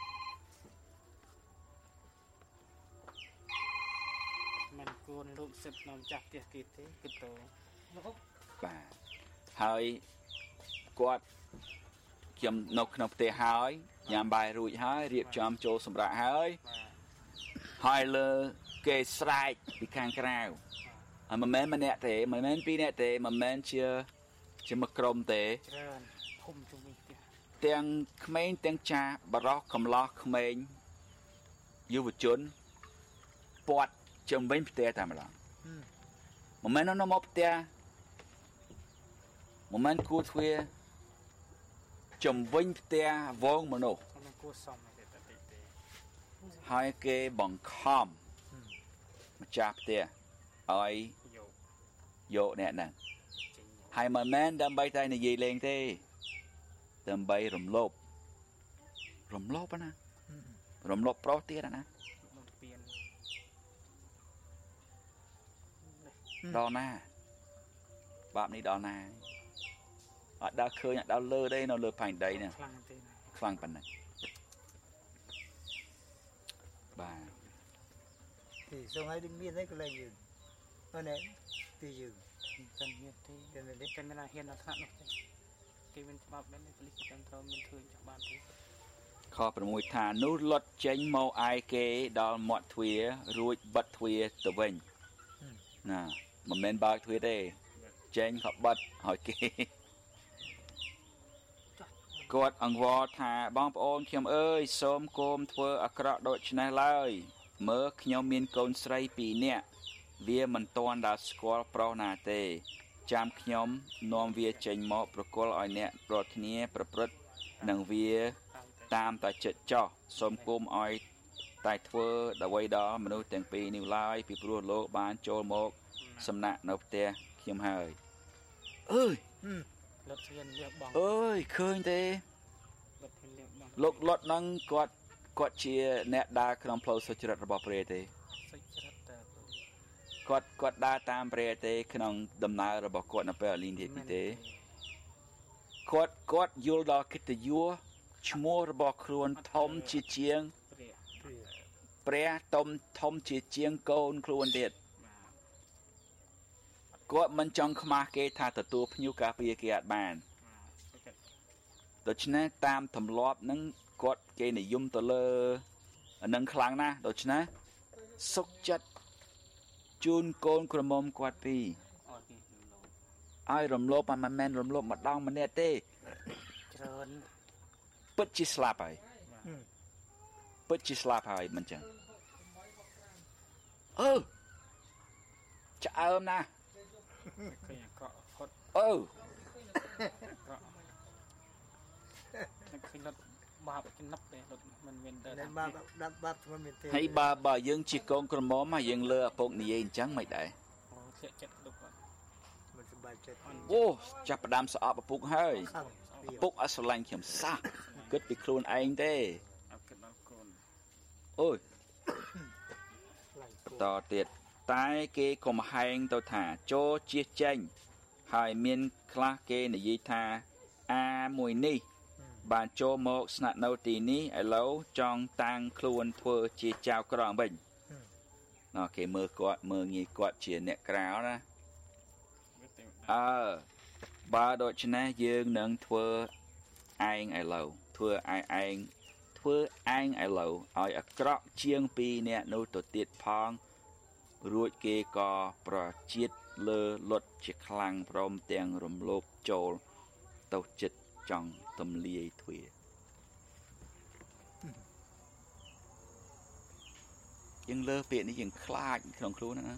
មិនគួរលោកសិទ្ធិនៅម្ចាស់ផ្ទះគេទេគឺតបាទហើយគាត់ខ្ញុំនៅក្នុងផ្ទះហើយញ៉ាំបាយរួចហើយរៀបចំចូលសម្រាប់ហើយលើគេស្រែកពីខាងក្រៅមិនមែនម្នាក់ទេមិនមែនពីរនាក់ទេមិនមែនជាមួយក្រុមទេច្រើនភូមិជុំវិញផ្ទះទាំងក្មេងទាំងចាស់បរោះកំឡោះក្មេងយុវជនពាត់ជុំវិញផ្ទះតែម្ដងមិនមែននៅមកផ្ទះមិនមែនគួរទ្វាជុំវិញផ្ទះវងមនុស្សមិនគួរសមទេហើយគេបង្ខំម្ចាស់ផ្ទះឲ្យយកអ្នកហ្នឹងហើយមិនមែនដើម្បីតែនិយាយលេងទេដើម្បីរំលោភណារំលោភប្រុសទៀតណាដល់ណាបាបនេះដល់ណាអត់ដល់ឃើញអត់ដល់លើទេនៅលើផែនដីនេះខ្លាំងប៉ុណ្ណឹងបាទទីសូមឲ្យដូចមានឯងកន្លែងយើងអត់ណែទីយើងមិនមានទេតែមានហ៊ានដល់ថ្នាក់នោះទេគេមានច្បាប់ដែរប៉ូលីសចាំត្រូវមានធ្វើច្បាប់បានទេខ6ថានោះលុតចេញមកឯគេដល់មាត់ទ្វាររួចបិទទ្វារទៅវិញណាមិនមែនបើកទ្វារទេចេញក៏បិទឲ្យគេគាត់អង្វរថាបងប្អូនខ្ញុំអើយសូមគោមធ្វើអាក្រក់ដូច្នេះឡើយមើលខ្ញុំមានកូនស្រី2នាក់វាមិនទាន់ដល់ស្គាល់ប្រុសណាទេចាំខ្ញុំនាំវាចេញមកប្រគល់ឲ្យអ្នកប្រត់គ្នាប្រព្រឹត្តនឹងវាតាមតែចិត្តចោះសូមគុំឲ្យតែធ្វើដើម្បីដល់មនុស្សទាំងពីរនេះឡើយពីព្រោះលោកបានចូលមកសំណាក់នៅផ្ទះខ្ញុំហើយអើយលុតហ៊ានលះបង់អើយឃើញទេលោកលុតហ្នឹងគាត់ជាអ្នកដើរក្នុងផ្លូវសុចរិតរបស់ព្រះទេសុចរិតតើគាត់ដើរតាមព្រះទេក្នុងដំណើររបស់គាត់នៅពេលអលីនទេគាត់យល់ដល់កិត្តិយសឈ្មោះរបស់ខ្លួនធំជាជាងព្រះធំជាជាងកូនខ្លួនទៀតគាត់មិនចង់ខ្មាស់គេថាទទួលភ្ញៀវការពារគេអត់បានដូច្នេះតាមទម្លាប់ហ្នឹងគាត់គេនិយមទៅលើនឹងខ្លាំងណាស់ដូច្នេះសុខចិត្តជូនកូនក្រមុំគាត់ពីឲ្យរំលោភមិនមែនរំលោភម្ដងម្នាក់ទេច្រើនពិតជាស្លាប់ហើយមិនចឹងឆ្អើមណាស់ឃើញអាក្រក់ហត់ឃើញលុតបាបចំណាប់ទេលុតមិនមានដែរបាបធ្ងន់មែនទេហើយបើយើងជាកូនក្រមុំហើយយើងលើឪពុកនិយាយអញ្ចឹងមិនដែរធ្លាក់ចិត្តគ្រប់គាត់មិនសប្បាយចិត្តអូចាប់ផ្ដើមស្អប់ឪពុកហើយឪពុកអត់ស្រឡាញ់ខ្ញុំសោះគិតពីខ្លួនឯងទេអត់គិតដល់កូនអូយតទៀតតែគេកំហែងទៅថាចូលជៀសចេញហើយមានខ្លះគេនិយាយថាមួយនេះបានចូលមកស្នាក់នៅទីនេះឥឡូវចង់តាំងខ្លួនធ្វើជាចៅក្រមវិញគេមើលគាត់មើលងាយគាត់ជាអ្នកក្រៅណាបើដូច្នេះយើងនឹងធ្វើឯងឥឡូវធ្វើធ្វើឯងឥឡូវឲ្យអាក្រក់ជាងពីអ្នកនោះទៅទៀតផងរួចគេក៏ប្រជាតិលើលុតជាខ្លាំងព្រមទាំងរំលោភចូលទៅចិត្តចង់ទម្លាយទ្វារយើងលើពាក្យនេះយើងខ្លាចក្នុងខ្លួនណា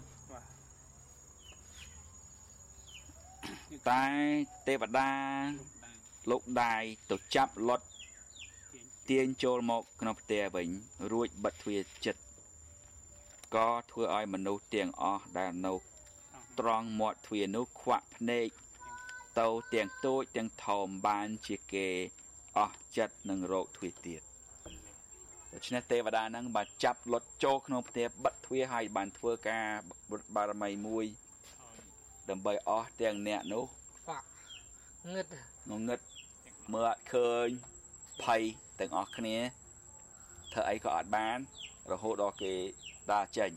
តែទេវតាលោកដាយទៅចាប់លុតទាញចូលមកក្នុងផ្ទះវិញរួចបិទទ្វារចិត្តក៏ធ្វើឲ្យមនុស្សទាំងអស់ដែលនៅត្រង់មាត់ទ្វារនោះខ្វាក់ភ្នែកទៅទាំងតូចទាំងធំបានជាគេអស់ចិត្តនឹងរោគទ្វារទៀតដូច្នេះទេវតាហ្នឹងបានចាប់លុតចូលក្នុងផ្ទះបិទទ្វារហើយបានធ្វើការបុត្របារមីមួយដើម្បីអស់ទាំងអ្នកនោះខ្វាក់ងឹតមើលអត់ឃើញភ័យទាំងអស់គ្នាធ្វើអីក៏អត់បានរហូតដល់គេដើរចេញ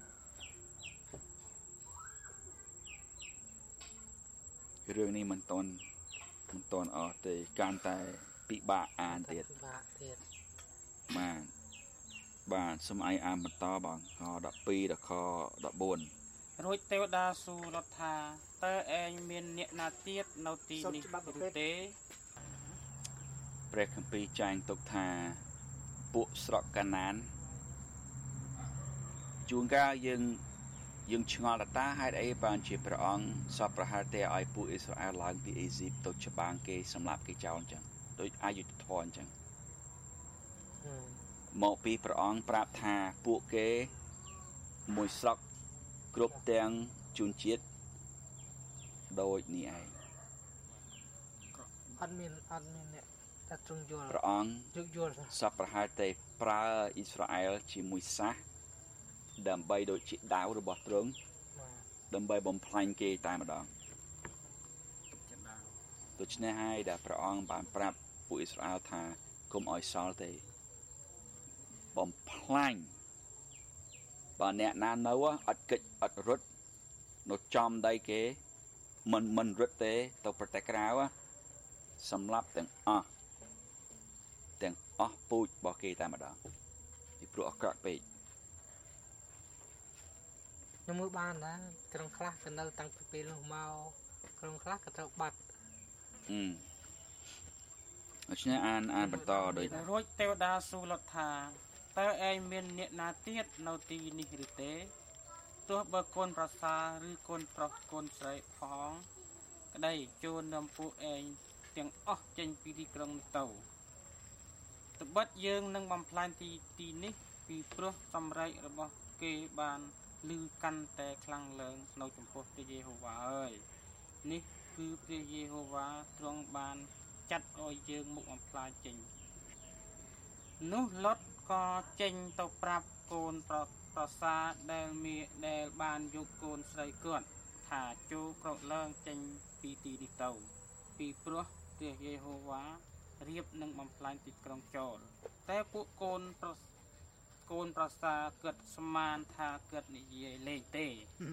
រឿងនេះមិនតន់អស់ទេកាន់តែពិបាកអានទៀតបានសូមអានបន្តបងខ12ដល់ខ14 រួចទេវតាសួរលុតថាតើឯងមានអ្នកណាទៀតនៅទីនេះឬទេព្រះគម្ពីរចែងទុកថាពួកស្រុកកាណានជួនកាលយើងឆ្ងល់តើហេតុអីបានជាព្រះអង្គសពប្រហារតែឲ្យពួកអ៊ីស្រាអែលឡើងពីអេស៊ីបទៅច្បាំងគេសម្លាប់គេចោលអញ្ចឹងដូចអយុធធម៌អញ្ចឹងមកពីព្រះអង្គប្រាប់ថាពួកគេមួយស្រុកគ្រប់ទាំងជនជាតិដូចនេះឯងអត់មានអ្នកតែទ្រង់យល់ព្រះអង្គយល់សពប្រហារតែប្រើអ៊ីស្រាអែលជាមួយសាសដើម្បីដូចជាដាវរបស់ទ្រង់ដើម្បីបំផ្លាញគេតែម្ដងដូច្នេះហើយដែលព្រះអង្គបានប្រាប់ពួកអ៊ីស្រាអែលថាកុំឲ្យសល់ទេបំផ្លាញបើអ្នកណានៅអត់កិច្ចអត់រត់នៅចំដៃគេមិនរត់ទេទៅប្រទេសក្រៅសម្រាប់ទាំងអស់ពូជរបស់គេតែម្ដងពីព្រោះអក្រក់ពេកខ្ញុំមើលបានដែរក្រុងខ្លះក៏នៅតាំងពីពេលនោះមកក្រុងខ្លះក៏ត្រូវបាត់ដូច្នេះអានបន្តដោយរួចទេវតាសួរលុតថាតើឯងមានអ្នកណាទៀតនៅទីនេះឬទេទោះបើកូនប្រសាឬកូនប្រុសកូនស្រីផងក្តីចូលនាំពួកឯងទាំងអស់ចេញពីទីក្រុងទៅត្បិតយើងនឹងបំផ្លាញទីនេះពីព្រោះសម្រែករបស់គេបានឮកាន់តែខ្លាំងឡើងនៅចំពោះព្រះយេហូវ៉ាហើយនេះគឺព្រះយេហូវ៉ាទ្រង់បានចាត់ឲ្យយើងមកបំផ្លាញចេញនោះលុតក៏ចេញទៅប្រាប់កូនប្រសាដែលបានយកកូនស្រីគាត់ថាចូលក្រោកឡើងចេញពីទីនេះទៅពីព្រោះព្រះយេហូវ៉ារៀបនឹងបំផ្លាញទីក្រុងចោលតែពួកកូនប្រសាគិតស្មានថាគិតនិយាយលេងទេ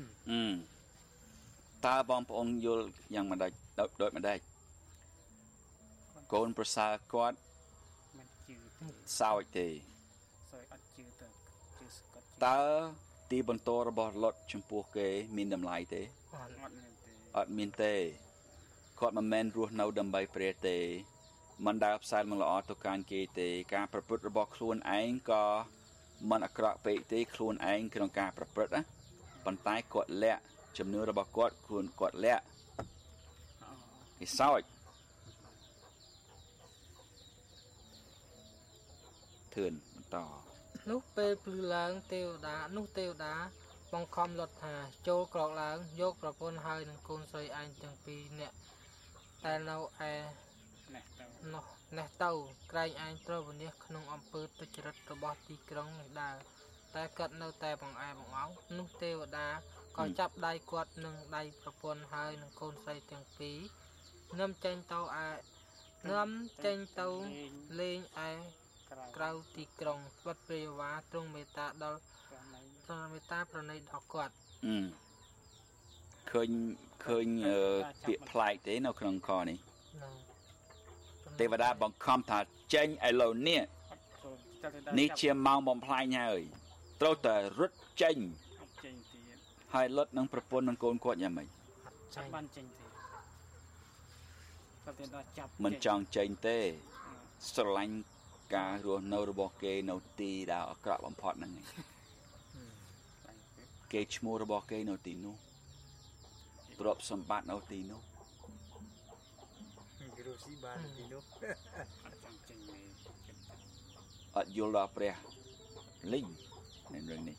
តើបងប្អូនយល់យ៉ាងម៉េចដូចម្ដេចកូនប្រសាគាត់មិនជឿសោចទេអត់ជឿទៅជឿស្កត់តើទីបន្តរបស់លុតចំពោះគេមានតម្លៃទេអត់មានទេគាត់មិនមែនរស់នៅដើម្បីព្រះទេមិនដើរផ្សាយនឹងល្អទៅកាន់គេទេការប្រព្រឹត្តរបស់ខ្លួនឯងក៏មិនអាក្រក់ពេកទេខ្លួនឯងក្នុងការប្រព្រឹត្តណាប៉ុន្តែគាត់លាក់ជំនឿរបស់គាត់ខ្លួនគាត់លាក់គេសោចធឿនបន្តនោះពេលភ្លឺឡើងទេវតាបង្ខំលុតថាចូលក្រោកឡើងយកប្រពន្ធហើយនឹងកូនស្រីឯងទាំងពីរនាក់តែនៅឯនេះទៅក្រែងឯងត្រូវវិនិច្ឆ័យក្នុងអំពើទុច្ចរិតរបស់ទីក្រុងនេះដែរតែគាត់នៅតែបង្អែបង្អង់នោះទេវតាក៏ចាប់ដៃគាត់នឹងដៃប្រពន្ធហើយនឹងកូនស្រីទាំងពីរនាំចេញទៅលេងឯក្រៅទីក្រុងស្បិតព្រះយេហូវ៉ាទ្រង់មេត្តាដល់ប្រណីដល់គាត់ឃើញពាក្យប្លែកទេនៅក្នុងខនេះទេវតាបង្ខំថាចេញឥឡូវនេះនេះជាម៉ោងបំផ្លាញហើយត្រូវតែរត់ចេញចេញទៀតហើយលុតនឹងប្រពន្ធនឹងកូនគាត់យ៉ាងម៉េចចាប់បានចេញទៀតគាត់ទៅដល់ចាប់មិនចង់ចេញទេស្រឡាញ់ការរស់នៅរបស់គេនៅទីដែលអាក្រក់បំផុតហ្នឹងឯងគេឈ្មោះរបស់គេនៅទីនោះទ្រព្យសម្បត្តិនៅទីនោះគ្រូស៊ីបានទីនោះចង់ចេញនេះអត់យល់ដល់ព្រះលីងនៅរឿងនេះ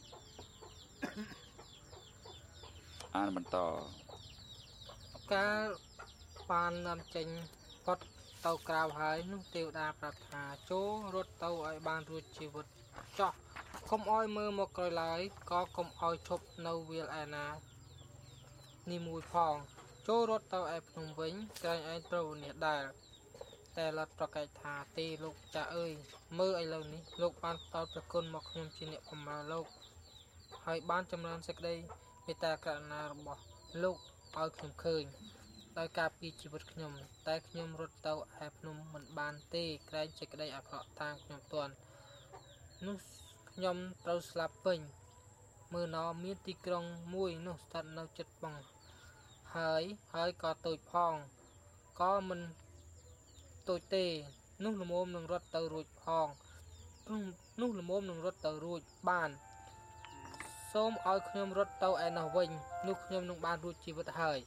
អានបន្តកាលបាននាំចេញផុតទៅក្រៅហើយនោះទេវតាប្រាប់ថាចូលរត់ទៅឲ្យបានរួចជីវិតចោះកុំឲ្យមើលមកក្រោយឡើយក៏កុំឲ្យឈប់នៅវាលឯណានេះមួយផងចូលរត់ទៅឯភ្នំវិញក្រែងឯងត្រូវនេះដែរតែលត់ប្រកែកថាទេលោកចាអើយមើលឥឡូវនេះលោកបានផ្ដល់ប្រគុណមកខ្ញុំជាអ្នកបម្រើលោកហើយបានចម្រើនសេចក្តីមេត្តាករុណារបស់លោកឲ្យខ្ញុំឃើញ ដោយការពីជីវិតខ្ញុំតែខ្ញុំរត់ទៅឯភ្នំមិនបានទេក្រែងសេចក្តីអាក្រក់តាមខ្ញុំទាន់នោះខ្ញុំត្រូវស្លាប់ពេញមើលណមានទីក្រុងមួយនោះស្ថិតនៅជិតបងហើយក៏តូចផងក៏មិនតូចទេនោះល្មមនឹងរត់ទៅរួចផងនោះល្មមនឹងរត់ទៅរួចបានសូមឲ្យខ្ញុំរត់ទៅឯនោះវិញនោះខ្ញុំនឹងបានរួចជីវិតហើយ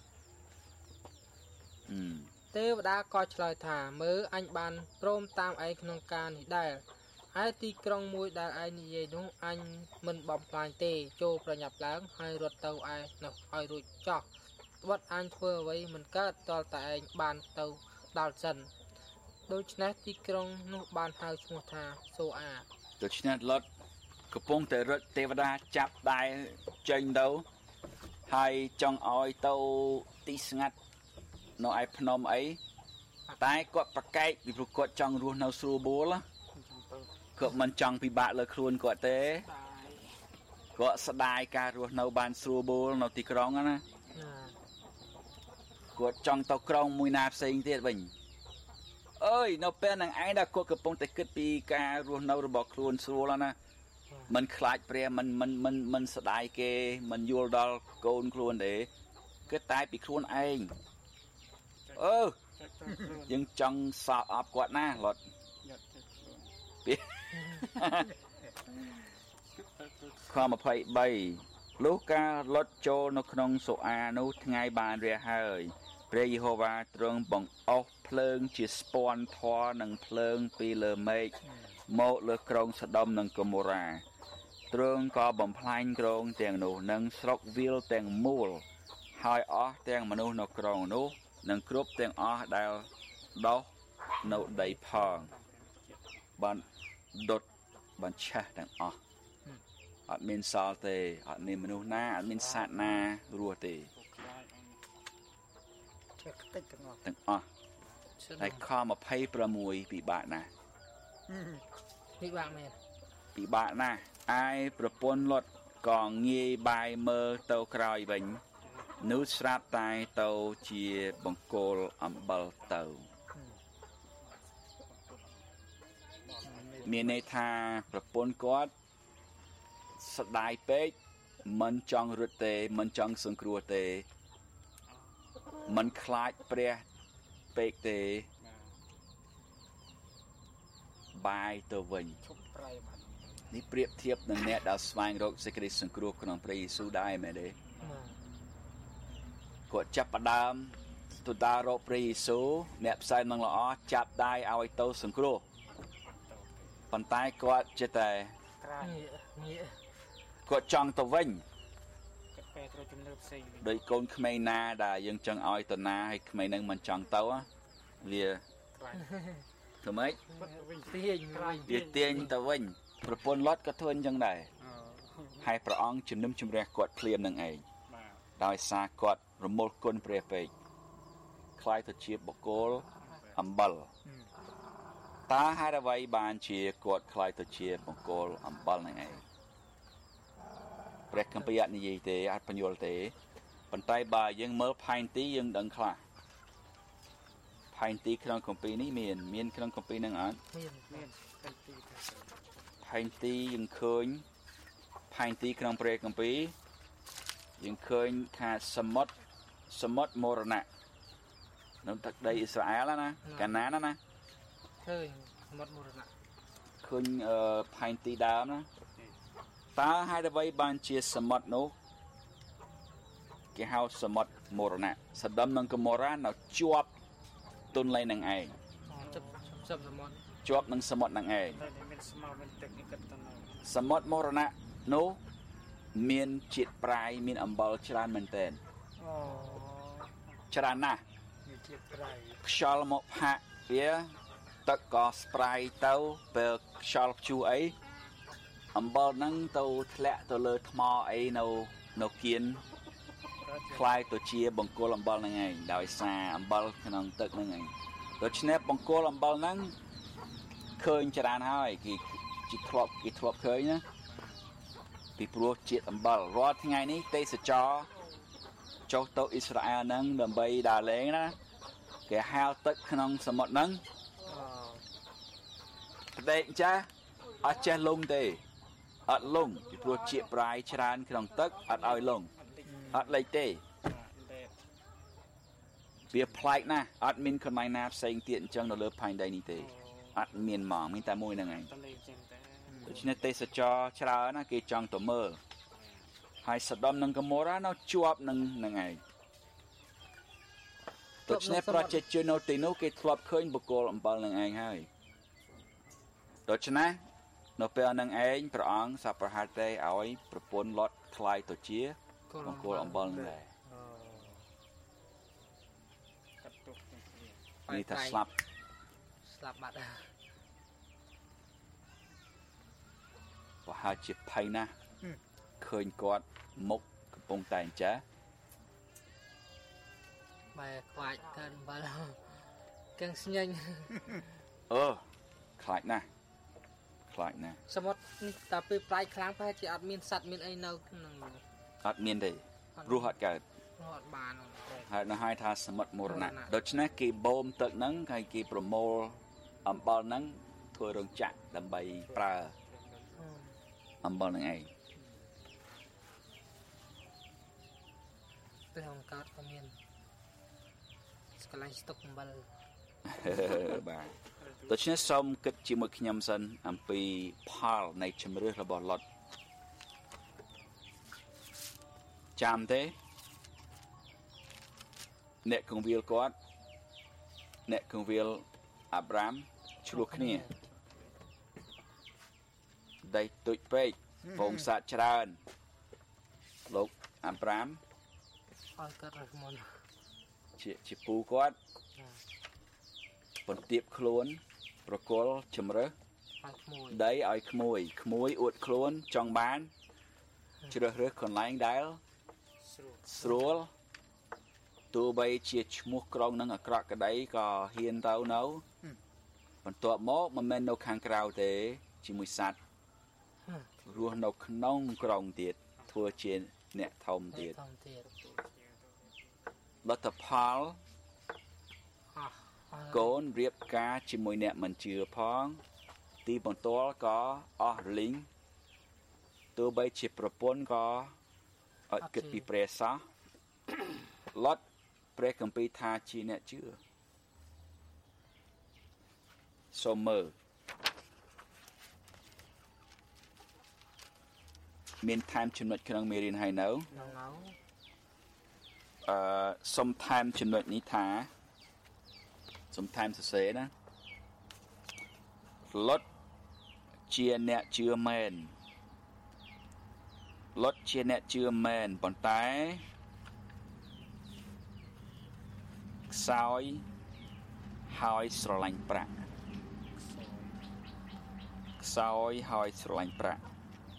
ទេវតាក៏ឆ្លើយថាមើលអញបានព្រមតាមឯងក្នុងការនេះដែរឯទីក្រុងមួយដែលឯងនិយាយនោះអញមិនបំផ្លាញទេចូលប្រញាប់ឡើងហើយរត់ទៅឯនោះឲ្យរួចចោះវត្តអញធ្វើអ្វីមិនកើតតលតែឯងបានទៅដល់សិនដូច្នេះទីក្រុងនោះបានហៅឈ្មោះថាសូអាដូច្នេះលុតកំពុងតែរត់ទេវតាចាប់ដៃចេញទៅហើយចង់ឲ្យទៅទីស្ងាត់ នៅឯភ្នំអីតែគាត់ប្រកែកពីព្រោះគាត់ចង់រស់នៅស្រួលបួលគាត់មិនចង់ពិបាកលើខ្លួនគាត់ទេគាត់ស្ដាយការរស់នៅបានស្រួលបួលនៅទីក្រុងណាគាត់ចង់ទៅក្រុងមួយណាផ្សេងទៀតវិញអើយនៅពេលហ្នឹងឯងដែលគាត់កំពុងតែគិតពីការរស់នៅរបស់ខ្លួនស្រួលណាមិនខ្លាចព្រះមិនស្ដាយគេមិនយល់ដល់កូនខ្លួនទេគិតតែពីខ្លួនឯង យើងចង់សោកអបគាត់ណាលត់ខ23លុះការលត់ចូលនៅក្នុងសូអានោះថ្ងៃបានរះហើយព្រះយេហូវ៉ាទ្រង់បង្អស់ភ្លើងជាស្ពាន់ធរនិងភ្លើងពីលើមេឃមកលើក្រុងសដុមនិងកូម៉ូរ៉ាទ្រង់ក៏បំផ្លាញក្រុងទាំងនោះនិងស្រុកវាលទាំងមូលហើយអស់ទាំងមនុស្សនៅក្រុងនោះ នឹងគ្រប់ទាំងអស់ដែលដោះនៅដីផងបានដុតបានឆេះទាំងអស់អត់មានសល់ទេអត់មានមនុស្សណាអត់មានសត្វណារស់ទេឆេះតិចទាំងអស់ទាំងអស់ហើយខ26ពិបាកណាស់ពិបាកមែនពិបាកណាស់ឯប្រពន្ធលត់ក៏ងាយបាយមើលទៅក្រោយវិញ នោះស្រាប់តែទៅជាបង្គោលអំបិលទៅមានន័យថាប្រពន្ធគាត់ស្ដាយពេកមិនចង់រត់ទេមិនចង់សង្គ្រោះទេមិនខ្លាចព្រះពេកទេបាយទៅវិញនេះប្រៀបធៀបនឹងអ្នកដែលស្វែងរកសេចក្តីសង្គ្រោះក្នុងព្រះយេស៊ូវដែរមែនទេ គាត់ចាប់ផ្ដើមទៅដើររកព្រះយេស៊ូវអ្នកផ្សាយនឹងល្អចាប់ដៃឲ្យទៅសង្គ្រោះប៉ុន្តែគាត់ចិត្តតែគាត់ចង់ទៅវិញដោយកូនក្មេងណាដែលយើងចង់ឲ្យទៅណាហើយក្មេងនឹងមិនចង់ទៅវាធ្វើម៉េចវាទាញទៅវិញប្រពន្ធលត់ក៏ធ្វើអញ្ចឹងដែរហើយព្រះអង្គជំនុំជម្រះគាត់ភ្លាមនឹងឯង ដោយសារគាត់រមូលគុណព្រះពេកខ្លាយទៅជាបុគ្គលអំបិលតើហេតុអ្វីបានជាគាត់ខ្លាយទៅជាបុគ្គលអំបិលនឹងឯងព្រះគម្ពីរអត់និយាយទេអត់បញ្យល់ទេប៉ុន្តែបើយើងមើលផែនទីយើងដឹងខ្លះផែនទីក្នុងគម្ពីរនេះមានក្នុងគម្ពីរនឹងអត់មានផែនទីផែនទីយើងឃើញផែនទីក្នុងព្រះគម្ពីរយើងឃើញថាសមុទ្រមរណៈនៅទឹកដីអ៊ីស្រាអែលណាកាណានណាឃើញសមុទ្រមរណៈឃើញផែនទីដើមណាតើហេតុអ្វីបានជាសមុទ្រនោះគេហៅសមុទ្រមរណៈសដមនិងកូម៉ូរ៉ានៅជាប់ទុនលែងនឹងឯងសមុទ្រជាប់នឹងសមុទ្រនឹងឯងតែមានស្មៅមានទឹកនេះគិតទៅនៅសមុទ្រមរណៈនោះមានជាតិប្រៃមានអំបិលច្រើនមែនទែនអូច្រើនណាស់មានជាប្រៃខ្យល់មកផាក់វាទឹកក៏ស្ប្រៃទៅពេលខ្យល់ព្យុះអីអំបិលហ្នឹងទៅធ្លាក់ទៅលើថ្មអីនៅគៀនคล้ายទៅជាបង្គោលអំបិលហ្នឹងឯងដោយសារអំបិលក្នុងទឹកហ្នឹងឯងដូច្នេះបង្គោលអំបិលហ្នឹងឃើញច្រើនហើយគេធ្លាប់ឃើញណាពីព្រោះជាតិអំបិលរាល់ថ្ងៃនេះទេសចរចុះទៅអ៊ីស្រាអែលហ្នឹងដើម្បីដើរលេងណាគេហាលទឹកក្នុងសមុទ្រហ្នឹងផ្ដេកចាស់អត់ចេះលងទេអត់លងពីព្រោះជាតិប្រៃច្រើនក្នុងទឹកអត់ឲ្យលងអត់លេចទេវាប្លែកណាស់អត់មានកន្លែងណាផ្សេងទៀតអញ្ចឹងនៅលើផែនដីនេះទេអត់មានហ្មងមានតែមួយហ្នឹងឯងតលេចឹងតែដូច្នេះទេសចរច្រើនណាគេចង់ទៅមើលហើយសដមនិងកូម៉ូរ៉ានៅជាប់នឹងហ្នឹងឯងដូច្នេះប្រជាជននៅទីនោះគេធ្លាប់ឃើញបកគលអំបិលនឹងឯងហើយដូច្នេះនៅពេលហ្នឹងឯងព្រះអង្គសប្រហែលតែឲ្យប្រពន្ធលត់ថ្លៃទៅជាបកគលអំបិលនឹងដែរកាត់ទុកទាំងគ្នានេះថាស្លាប់បាត់ប្រហែលជាភ័យណាស់ឃើញគាត់មុខកំពុងតែអញ្ចាស់បែខ្វាច់កើតអំបិលកឹងស្ញែងខ្លាចណាស់សមុទ្រនេះតែពេលប្រៃខ្លាំងប្រហែលជាអត់មានសត្វមានអីនៅក្នុងអត់មានទេរស់អត់កើតអត់បានហើយនៅហៅថាសមុទ្រមរណៈដូច្នេះគេបូមទឹកហ្នឹងហើយគេប្រមូលអំបិលហ្នឹងធ្វើរោងចក្រដើម្បីប្រើអំបិលហ្នឹងឯងពេលអង្គកើតក៏មានស្កន្លែងស្តុកអំបិលបាទដូច្នេះសូមគិតជាមួយខ្ញុំសិនអំពីផលនៃជំរឿសរបស់លុតចាំទេអ្នកគង្វាលគាត់អ្នកគង្វាលអាប់រ៉ាមឆ្លោះគ្នាដីទុចពេកពងសាច់ច្រើនលោកអាប់រ៉ាមអត់កើតរស់មុនជាពូគាត់បន្ទាបខ្លួនប្រគល់ជំរើសឲ្យក្មួយដីឲ្យក្មួយអួតខ្លួនចង់បានជ្រើសរើសកន្លែងដែលស្រួលទោះបីជាឈ្មោះក្រុងនឹងអាក្រក់ក្តីក៏ហ៊ានទៅនៅបន្ទាប់មកមិនមែននៅខាងក្រៅទេជាមួយសัตว์រស់នៅក្នុងក្រុងទៀតធ្វើជាអ្នកធំទៀតលទ្ធផលកូនរៀបការជាមួយអ្នកមិនជឿផងទីបន្ទាល់ក៏អស់រលីងទោះបីជាប្រពន្ធក៏អត់គិតពីព្រះសោះលុតព្រះគម្ពីរថាជាអ្នកជឿសូមមើលមានថែមចំណុចក្នុងមេរៀនហើយនៅសូមថែមចំណុចនេះថាសូមថែមសរសេរណាលុតជាអ្នកជឿមែនលុតជាអ្នកជឿមែនប៉ុន្តែខ្សោយហើយស្រឡាញ់ប្រាក់ខ្សោយហើយស្រឡាញ់ប្រាក់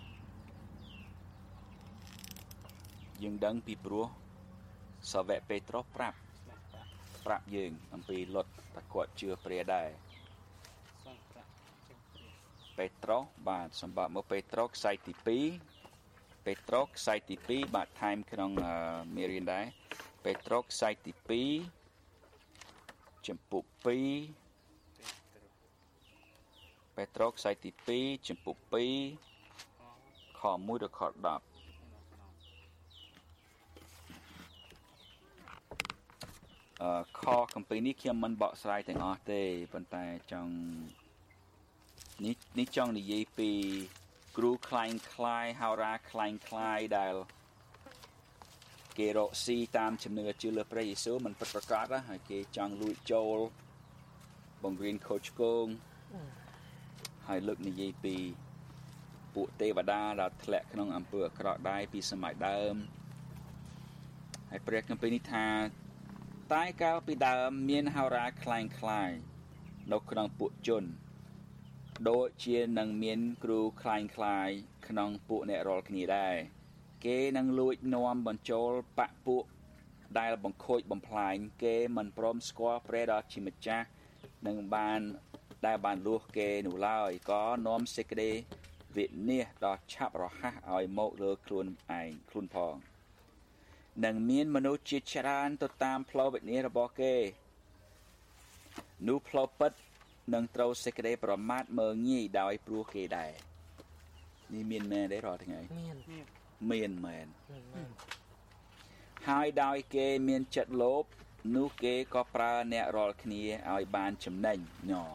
យើងដឹងពីព្រោះសាវកពេត្រុសប្រាប់យើងអំពីលុតតែគាត់ជឿព្រះដែរពេត្រុសបាទសម្បត្តិមកពេត្រុសខ្សែទី2ពេត្រុសខ្សែទី2បាទថែមក្នុងមេរៀនដែរពេត្រុសខ្សែទី2ចំពុក2 ពេត្រុសខ្សែទី2ចំពុក2ខ1ដល់ខ10ខកំពីនេះខ្ញុំមិនបកស្រាយទាំងអស់ទេប៉ុន្តែចង់នេះចង់និយាយពីគ្រូខ្លាយហោរាខ្លាយដែលគេរកស៊ីតាមជំនឿជឿលើព្រះយេស៊ូវមិនពិតប្រាកដហើយគេចង់លួចចូលបង្រៀនខូចឆ្គងហើយលើកនិយាយពីពួកទេវតាដែលធ្លាក់ក្នុងអំពើអាក្រក់ដែរពីសម័យដើមហើយព្រះគម្ពីរនេះថាតែកាលពីដើមមានហោរាខ្លាយនៅក្នុងពួកជនដូចជានឹងមានគ្រូខ្លាយក្នុងពួកអ្នករាល់គ្នាដែរគេនឹងលួចនាំបញ្ចូលបពពួកដែលបង្ខូចបំផ្លាញគេមិនព្រមស្គាល់ព្រះដ៏ជាម្ចាស់នឹងបានលួសគេនោះឡើយក៏នាំសេចក្តីវិនាសដ៏ឆាប់រហ័សឲ្យមកលើខ្លួនផងនឹងមានមនុស្សជាច្រើនទៅតាមផ្លូវវិនាសរបស់គេនោះផ្លូវពិតនឹងត្រូវសេចក្តីប្រមាថមើលងាយដោយព្រោះគេដែរនេះមានមែនទេរាល់ថ្ងៃមានមែនហើយដោយគេមានចិត្តលោភនោះគេក៏ប្រើអ្នករាល់គ្នាឲ្យបានចំណេញញ៉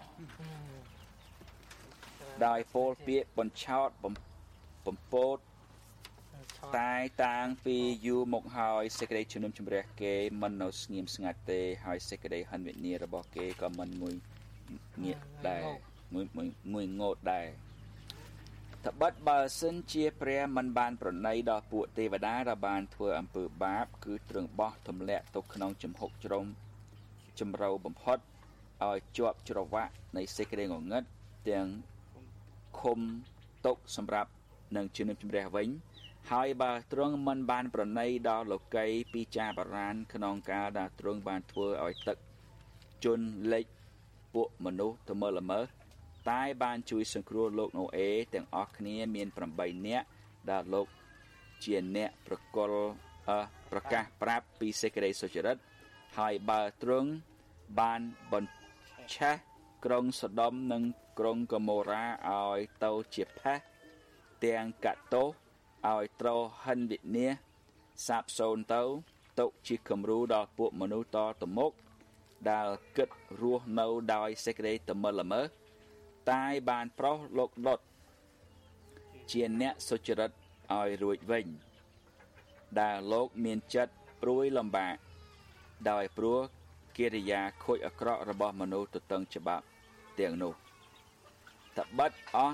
ដោយពោលពាក្យបញ្ឆោតបំពោតតែតាំងពីយូរមកហើយសេចក្តីជំនុំជម្រះគេមិននៅស្ងៀមស្ងាត់ទេហើយសេចក្តីហិនវិនាសរបស់គេក៏មិនងុយងាកដែរងុយងោតដែរត្បិតបើសិនជាព្រះមិនបានប្រណីដល់ពួកទេវតាដែលបានធ្វើអំពើបាបគឺទ្រង់បោះទម្លាក់ទៅក្នុងជំហុកជ្រុំចម្រៅបំផុតឲ្យជាប់ច្រវាក់នៃសេចក្តីងងឹតទាំងឃុំទុកសម្រាប់នឹងជំនុំជម្រះវិញហើយបើទ្រង់មិនបានប្រណីដល់លោកីពីចាបរានក្នុងកាលដែលទ្រង់បានធ្វើឲ្យទឹកជន់លិចពួកមនុស្សទៅមើលល្មើសតែបានជួយសង្គ្រោះលោកណូអេទាំងអស់គ្នាមាន8នាក់ដែលលោកជាអ្នកប្រកាសប្រាប់ពីសេចក្តីសុចរិតហើយបើទ្រង់បានបញ្ឆេះក្រុងសូដុំនិងក្រុងកូម៉ូរ៉ាឲ្យទៅជាផេះទាំងកាតូសឲ្យត្រូវហិនវិនាសសាបសូន្យទៅទុកជាគំរូដល់ពួកមនុស្សតទៅមុខដែលគិតរស់នៅដោយសេចក្តីតមិលល្មើសតែបានប្រោសលោកដុតជាអ្នកសុចរិតឲ្យរួចវិញដែលលោកមានចិត្តព្រួយលំបាកដោយព្រោះកិរិយាខូចអាក្រក់របស់មនុស្សទទឹងច្បាប់ទាំងនោះត្បិត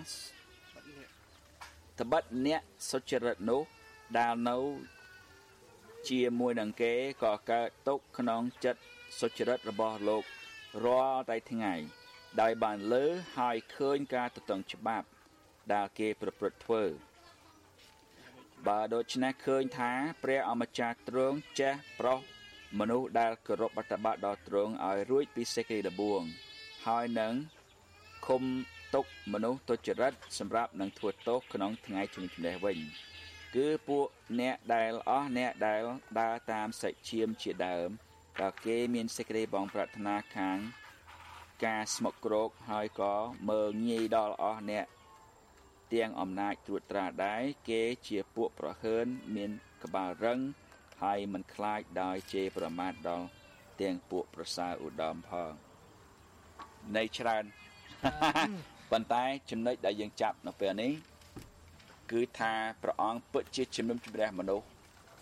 អ្នកសុចរិតនោះដែលនៅជាមួយនឹងគេក៏កើតទុកក្នុងចិត្តសុចរិតរបស់លោករាល់តែថ្ងៃដោយបានលើហើយឃើញការទទឹងច្បាប់ដែលគេប្រព្រឹត្តធ្វើបើដូច្នេះឃើញថាព្រះអម្ចាស់ទ្រង់ចេះប្រោសមនុស្សដែលគោរពបប្រតិបត្តិដល់ទ្រង់ឲ្យរួចពីសេចក្តីល្បួងហើយនឹងឃុំទុកមនុស្សទុច្ចរិតសម្រាប់នឹងធ្វើទោសក្នុងថ្ងៃជំនុំជម្រះវិញគឺពួកអ្នកដែលដើរតាមសាច់ឈាមជាដើមក៏គេមានសេចក្តីបងប្រាថ្នាខាងការស្មុគគ្រោកហើយក៏មើលងាយដល់អស់អ្នកទាំងអំណាចត្រួតត្រាដែរគេជាពួកប្រហើនមានក្បាលរឹងហើយមិនខ្លាចដោយជេរប្រមាថដល់ទាំងពួកប្រសើរឧត្តមផងនៃច្រើនប៉ុន្តែចំណុចដែលយើងចាប់នៅពេលនេះគឺថាព្រះអង្គពិតជាជំនុំជម្រះមនុស្ស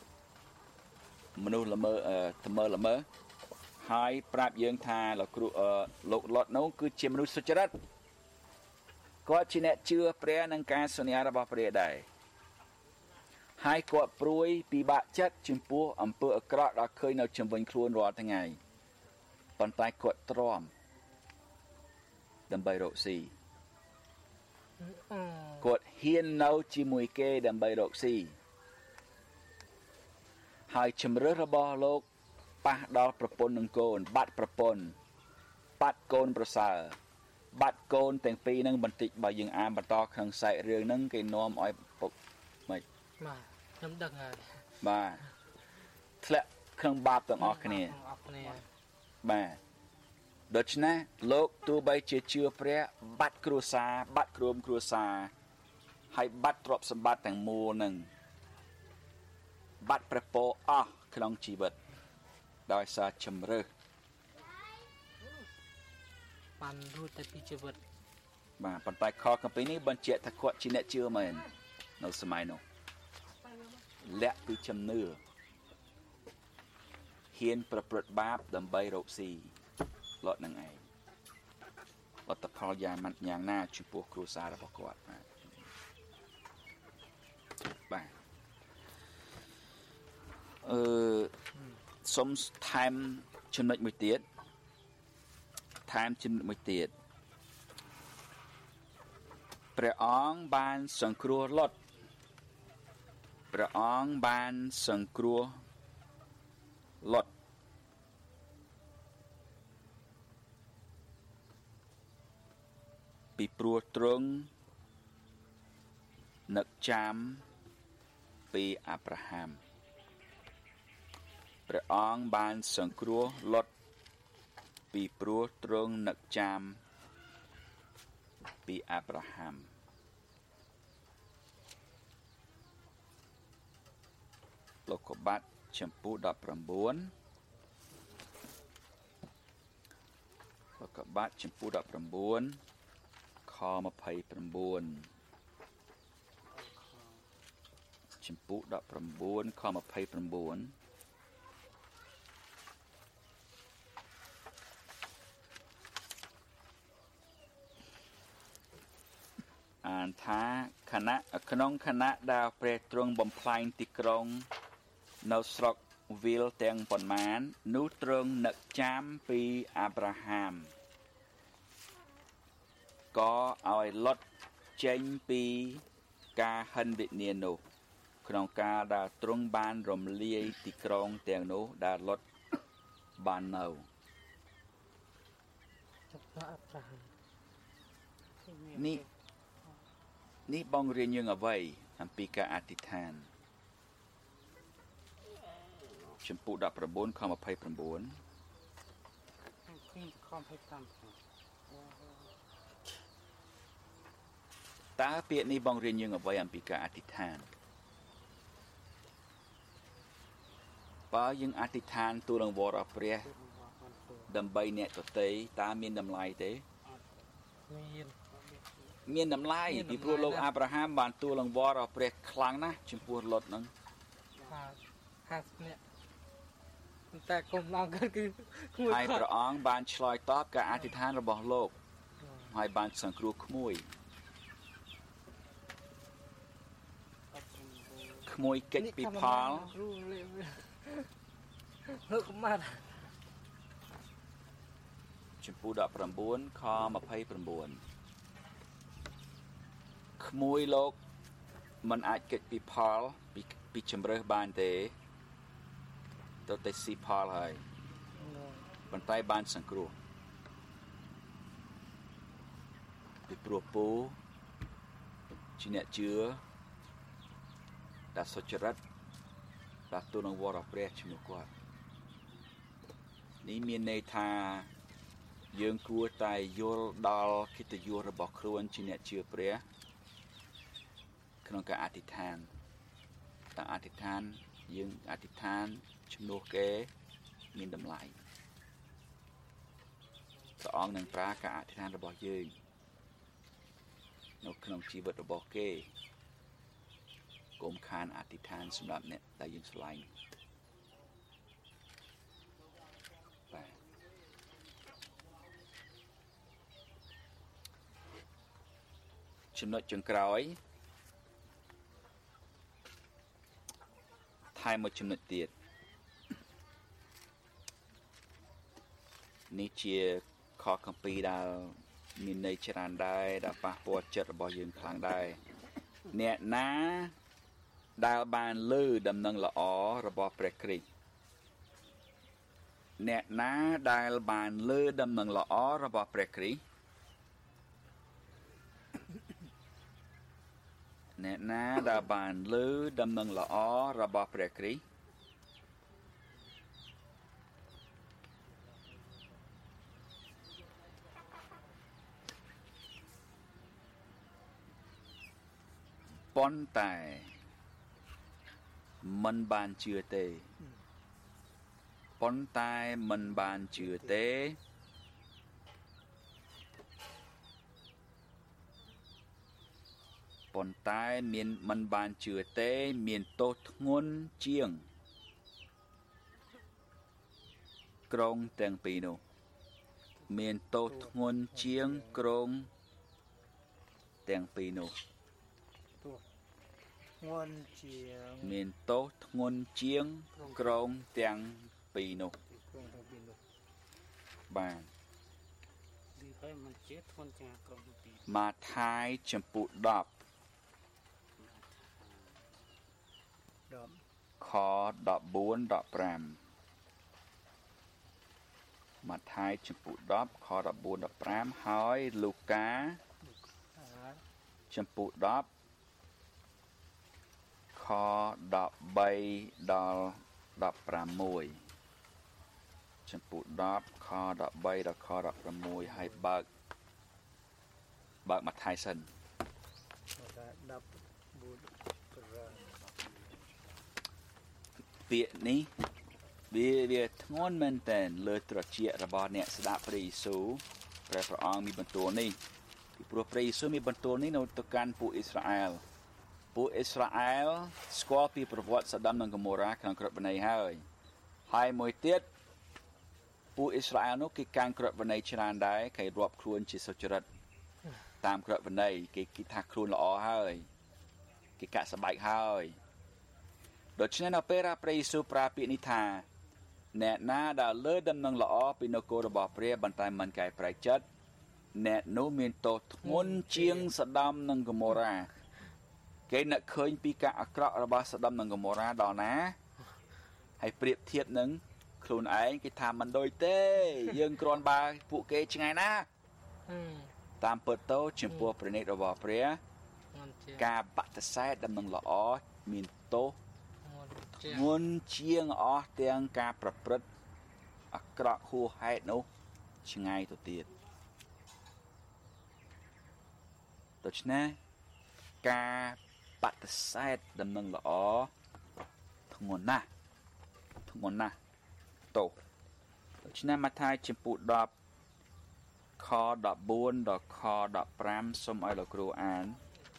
ល្មើហើយប្រាប់យើងថាលោកលុតនោះគឺជាមនុស្សសុចរិតគាត់ជាអ្នកជឿព្រះនិងការសន្យារបស់ព្រះដែរហើយគាត់ព្រួយពិបាកចិត្តចំពោះអំពើអាក្រក់ដែលឃើញនៅជុំវិញខ្លួនរាល់ថ្ងៃប៉ុន្តែគាត់ទ្រាំដើម្បីរកស៊ីគាត់ហ៊ាននៅជាមួយគេដើម្បីរកស៊ីហើយជំរឿសរបស់លោកប៉ះដល់ប្រពន្ធនិងកូនបាត់ប្រពន្ធបាត់កូនប្រសើរបាត់កូនទាំងពីរហ្នឹងបន្តិចបើយើងអានបន្តក្នុងខ្សែរឿងហ្នឹងគេនាំឲ្យពុកមិនបាទខ្ញុំដឹងហើយបាទធ្លាក់ក្នុងបាបទាំងអស់គ្នាបាទដូច្នេះលោកទោះបីជាជឿព្រះបាត់គ្រួសារបាត់ក្រុមគ្រួសារហើយបាត់ទ្រព្យសម្បត្តិទាំងមូលនឹងបាត់ព្រះពរអស់ក្នុងជីវិតដោយសារជំរឿសបានរួចតែពីជីវិតបាទប៉ុន្តែខគម្ពីរនេះបញ្ជាក់ថាគាត់ជាអ្នកជឿមែននៅសម័យនោះលាក់ពីជំនឿហ៊ានប្រព្រឹត្តបាបដើម្បីរកស៊ីលត់នឹងឯងលទ្ធផលយ៉ាងណាចំពោះគ្រួសាររបស់គាត់បាទសុំថែមចំណុចមួយទៀតព្រះអង្គបានសង្គ្រោះលុតព្រះអង្គបានសង្គ្រោះលុតពីព្រោះទ្រង់នឹកចាំពីអាប់រ៉ាហាំព្រះអង្គបានសង្គ្រោះលុតពីព្រោះទ្រង់នឹកចាំពីអាប់រ៉ាហាំលោកុបាទចំពោះ19លោកុបាទចំពោះ19ខ29ចំពោះ19ខ29អានថាក្នុងខណៈដែលព្រះទ្រង់បំផ្លាញទីក្រុងនៅស្រុកវិលទាំងប៉ុន្មាននោះទ្រង់នឹកចាំពីអាប់រ៉ាហាំក៏ឲ្យលុតចេញពីការហិនវិនាសនោះក្នុងការដែលទ្រង់បានរំលាយទីក្រុងទាំងនោះដែលលុតបាននៅនេះបងរៀនយើងអ្វីអំពីការអធិដ្ឋានចំពោះ19ខ29តើពាក្យនេះបងរៀនយើងអ្វីអំពីការអធិដ្ឋានបើយើងអធិដ្ឋានទូលង្វររបស់ព្រះដើម្បីអ្នកដទៃតើមានតម្លៃទេមានតម្លៃពីព្រោះលោកអាប់រ៉ាហាំបានទូលង្វររបស់ព្រះខ្លាំងណាស់ចំពោះលុតហ្នឹង 50នាក់តែគុំឡើងគឺហើយព្រះអង្គបានឆ្លើយតបការអធិដ្ឋានរបស់លោកហើយបានសង្គ្រោះក្មួយកិច្ចពីផលលោកកុមារចំពោះ19ខ29ក្មួយលោកមិនអាចកិច្ចពីផលពីជំរើសបានទេទៅតែស៊ីផលហើយប៉ុន្តែបានសង្គ្រោះពីព្រោះពូជាអ្នកជឿដែលសុចរិតដែលទូលនឹងវរព្រះជំនួសគាត់នេះមានន័យថាយើងគួរតែយល់ដល់កិត្តិយសរបស់ខ្លួនជាអ្នកជឿព្រះក្នុងការអធិដ្ឋានតាំងអធិដ្ឋានយើងអធិដ្ឋានជំនួសគេមានតម្លៃព្រះអង្គនឹងប្រើការអធិដ្ឋានរបស់យើងនៅក្នុងជីវិតរបស់គេកុំខានអធិដ្ឋានសម្រាប់អ្នកដែលយើងស្រឡាញ់បាទចំណុចចុងក្រោយថែមមួយចំណុចទៀតនេះជាខគម្ពីរដែលមានន័យច្រើនដែរដែលប៉ះពាល់ចិត្តរបស់យើងខ្លាំងដែរអ្នកណាដែលបានលើដំណឹងល្អរបស់ព្រះគ្រីស្ទអ្នកណាដែលបានលើដំណឹងល្អរបស់ព្រះគ្រីស្ទអ្នកណាដែលបានលើដំណឹងល្អរបស់ព្រះគ្រីស្ទប៉ុន្តែមិនបានជឿទេប៉ុន្តែមិនបានជឿទេប៉ុន្តែមិនបានជឿទេមានទោសធ្ងន់ជាងក្រុងទាំងពីរនោះមានទោសធ្ងន់ជាងក្រុងទាំងពីរនោះមានទោសធ្ងន់ជាងក្រុងទាំងពីរនោះបាទម៉ាថាយចំពុ10ខ14 15ម៉ាថាយចំពុ10ខ14 15ហើយលូកាចំពុ10ខ13ដល់16ចំពុ10ខ13ដល់ខ16ហើយបើកម៉ាថាយសិនពាក្យនេះវាធ្ងន់មែនទែនលើត្រចៀករបស់អ្នកស្ដាប់ព្រះយេស៊ូវព្រះអង្គមានបន្ទូលនេះពីព្រោះព្រះយេស៊ូវមានបន្ទូលនេះនៅទៅកាន់ពួកអ៊ីស្រាអែលស្គាល់ពីប្រវត្តិសដមនិងហ្គម៉ូរ៉ាក្នុងក្រឹតវិន័យហើយមួយទៀតពួកអ៊ីស្រាអែលនោះគេកាន់ក្រឹតវិន័យច្រើនដែរគេរាប់ខ្លួនជាសុចរិតតាមក្រឹតវិន័យគេថាខ្លួនល្អហើយគេកាក់ស្បែកហើយដូច្នេះនៅពេលព្រះយេស៊ូវប្រើពាក្យនេះថាអ្នកណាដែលលើដំណឹងល្អពីនគររបស់ព្រះបន្តែមិនកែប្រែចិត្តអ្នកនោះមានទោសធ្ងន់ជាងសដមនិងហ្គម៉ូរ៉ាគេនឹកឃើញពីការអាក្រក់របស់សដមនិងហ្គម៉ូរ៉ាដល់ណាហើយប្រៀបធៀបនឹងខ្លួនឯងគេថាមិនដូចទេយើងគ្រាន់បើពួកគេឆ្ងាយណាស់តាមពិតទៅចំពោះព្រះនេតរបស់ព្រះការបដិសេធដំណឹងល្អមានទោសធ្ងន់ជាងអស់ទាំងការប្រព្រឹត្តអាក្រក់ហួសហេតុនោះឆ្ងាយទៅទៀតដូច្នេះការបដិសេធដំណឹងល្អធ្ងន់ណាស់ទោសដូច្នេះម៉ាថាយចំពុ10ខ14ដល់ខ15សូមឲ្យលោកគ្រូអាន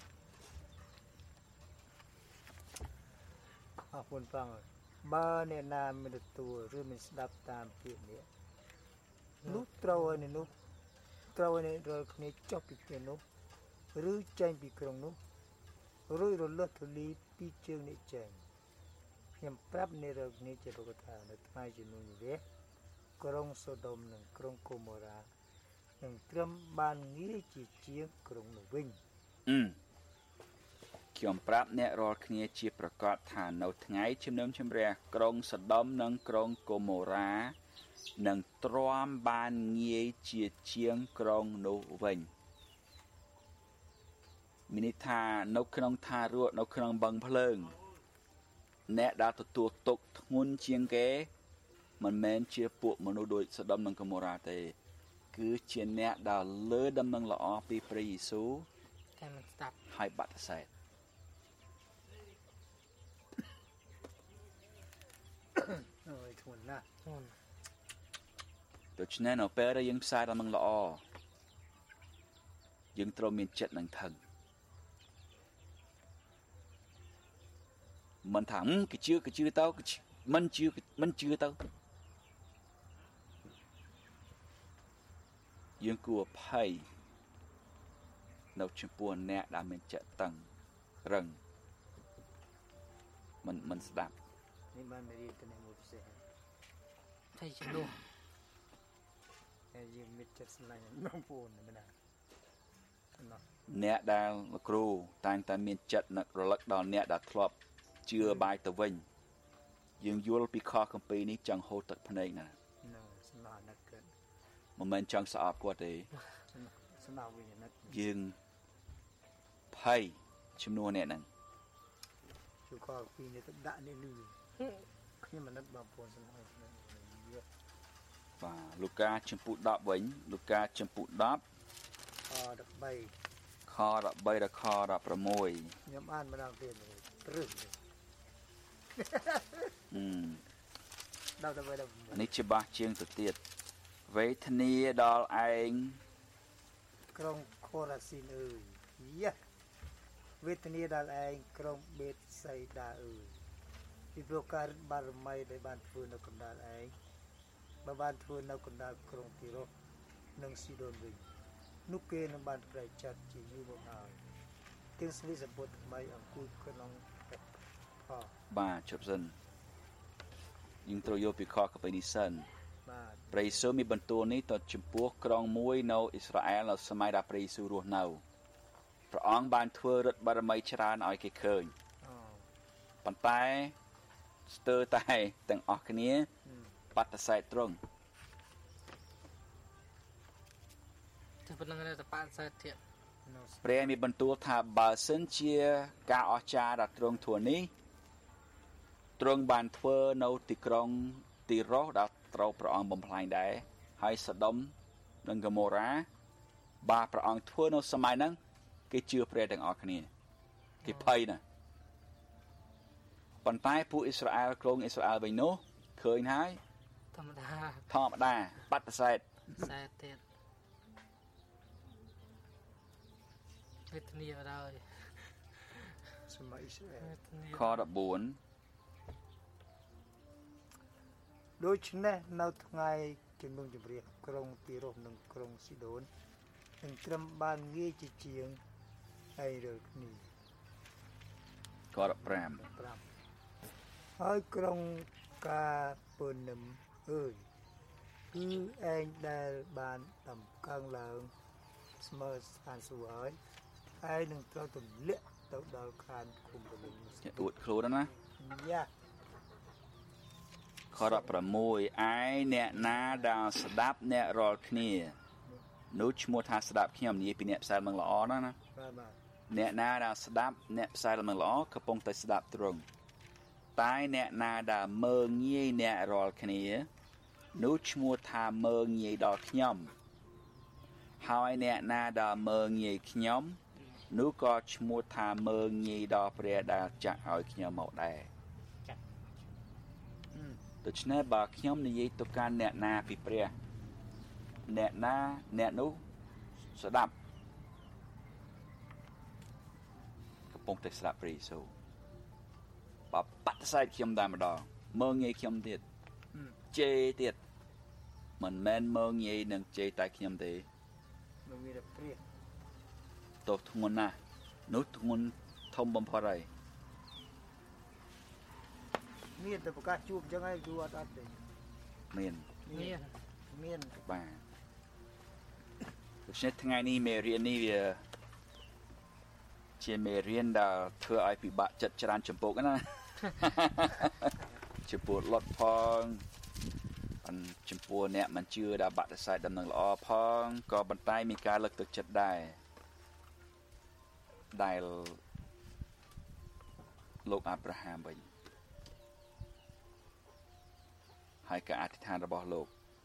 អរគុណព្រះបើអ្នកណាមិនទទួលឬមិនស្ដាប់តាមពាក្យនេះនោះត្រូវឲ្យរាល់គ្នាចុះពីផ្ទះនោះឬចេញពីក្រុងនោះរួចរលត់ធូលីពីជើងអ្នកចេញខ្ញុំប្រាប់អ្នករាល់គ្នាជាប្រកាសថានៅថ្ងៃជំនុំជម្រះក្រុងសូដុំនិងក្រុងកូម៉ូរ៉ានឹងត្រឹមបានងាយជាជាងក្រុងនោះវិញខ្ញុំប្រាប់អ្នករាល់គ្នាជាប្រកាសថានៅថ្ងៃជំនុំជម្រះក្រុងសូដុំនិងក្រុងកូម៉ូរ៉ានឹងទ្រាំបានងាយជាជាងក្រុងនោះវិញមានន័យថានៅក្នុងថារត់នៅក្នុងបឹងភ្លើងអ្នកដែលទទួលទុកធ្ងន់ជាងគេមិនមែនជាពួកមនុស្សដូចសូដុំនិងកូម៉ូរ៉ាទេគឺជាអ្នកដែលលើដំណឹងល្អពីព្រះយេស៊ូវតែមិនស្ដាប់ហើយបដិសេធអូយធ្ងន់ណាស់ដូច្នេះនៅពេលដែលយើងផ្សាយដំណឹងល្អយើងត្រូវមានចិត្តនឹងថឹងមិនថាគេជឿទៅមិនជឿទៅយើងគួរភ័យនៅចំពោះអ្នកដែលមានចិត្តតឹងរឹងមិនស្ដាប់នេះបានរៀនទៅនៅមួយពិសេសតែចំនួនតែយើងមានចិត្តស្លាញ់បងប្អូនមែនណាអ្នកដែលលោកគ្រូតែងតែមានចិត្តនឹករលឹកដល់អ្នកដែលធ្លាប់ជឿបាយទៅវិញយើងយល់ពីខគម្ពីរនេះចង់ហូរទឹកភ្នែកណាស្នានឹកកើតមិនមែនចង់ស្អប់គាត់ទេស្នាវិញនឹកយើងភ័យជំនួសអ្នកហ្នឹងជួខគម្ពីរនេះទៅដាក់នេះលឺខ្ញុំមិននឹកបងប្អូនស្នាបាទលូកាចំពុ10វិញលូកាចំពុ10 13 ខ13ដល់ខ16 ខ្ញុំអានម្ដងទៀតព្រឹសដល់ទៅ16 នេះច្បាស់ជាងទៅទៀតវេទនាដល់ឯងក្រុងខូរ៉ាស៊ីនអើយយ៉ាវេទនាដល់ឯងក្រុងបេតសៃដាអើយពីព្រោះការបារមីដែលបានធ្វើនៅកណ្ដាលឯងបើបានធ្វើនៅកណ្ដាលក្រុងទីរ៉ូសនិងស៊ីដូនវិញនោះគេនឹងបានប្រែចាត់ជាយូរមកហើយទាំងស្រីសម្ពុតថ្មីអង្គុយក្នុងផបាទជប់សិនយើងត្រូវយកពីខកពីនេះសិនបាទព្រះយេស៊ូវមានបន្ទូលនេះទៅចំពោះក្រុងមួយនៅអ៊ីស្រាអែលនៅសម័យដែលព្រះយេស៊ូវរស់នៅព្រះអង្គបានធ្វើឫទ្ធិបារមីច្រើនឲ្យគេឃើញប៉ុន្តែស្ទើរតែទាំងអស់គ្នាបដិសេធទ្រង់តែប៉ុណ្្នឹងតែបដិសេធទៀតព្រះមានបន្ទូលថាបើសិនជាការអស្ចារ្យដែលទ្រង់ធ្វើនេះទ្រង់បានធ្វើនៅទីក្រុងទីរ៉ូសដែលត្រូវព្រះអង្គបំផ្លាញដែរហើយសដុំនិងហ្គម៉ូរ៉ាបាទព្រះអង្គធ្វើនៅសម័យហ្នឹងគេជឿព្រះទាំងអស់គ្នាគេភ័យណាស់ប៉ុន្តែពួកអ៊ីស្រាអែលក្រុងអ៊ីស្រាអែលវិញនោះឃើញហើយធម្មតាបដិសេធទៀតវេទនាដល់សម័យអ៊ីស្រាអែលខ14 ដូច្នេះនៅថ្ងៃជំនុំជម្រះក្រុងទីរ៉ូសនិងក្រុងស៊ីដូននឹងត្រឹមបានងាយជាជាងហើយរើគ្នាខ15 ហើយក្រុងកាពឺនឹមអើយគឺឯងដែលបានដំកើងឡើងស្មើស្ថានសួគ៌ហើយឯងនឹងត្រូវទម្លាក់ទៅដល់ខានគុំពលិញអួតខ្លួនណាយ៉ាខ16ឯអ្នកណាដែលស្ដាប់អ្នករាល់គ្នានោះឈ្មោះថាស្ដាប់ខ្ញុំនិយាយពីអ្នកផ្សាយមិនល្អណាណាអ្នកណាដែលស្ដាប់អ្នកផ្សាយមិនល្អកំពុងតែស្ដាប់ទ្រង់តែអ្នកណាដែលមើងងាយអ្នករាល់គ្នានោះឈ្មោះថាមើងងាយដល់ខ្ញុំហើយអ្នកណាដែលមើងងាយខ្ញុំនោះក៏ឈ្មោះថាមើងងាយដល់ព្រះដែលចាក់ឲ្យខ្ញុំមកដែរដូច្នេះបើខ្ញុំនិយាយទៅកាន់អ្នកណាពីព្រះអ្នកណាអ្នកនោះស្ដាប់កំពុងតែស្ដាប់ព្រះយេស៊ូវបើបដិសេធខ្ញុំតែម្ដងមើងងាយខ្ញុំទៀតជេរទៀតមិនមែនមើងងាយនឹងជេរតែខ្ញុំទេនឹងមានតែព្រះទោសធ្ងន់ណាស់នោះធ្ងន់ធំបំផុតហើយមានតែប្រកាសជួបអញ្ចឹងហើយគឺអត់ទេមានបាទដូច្នេះថ្ងៃនេះមេរៀននេះវាជាមេរៀនដែលធ្វើឲ្យពិបាកចិត្តច្រើនចំពោះណាចំពោះលត់ផងចំពោះអ្នកមិនជឿដែលបដិសេធដំណឹងល្អផងក៏បន្តែមានការលើកទឹកចិត្តដែរដែលលោកអាប់រ៉ាហាំវិញហើយការអធិដ្ឋានរបស់លោក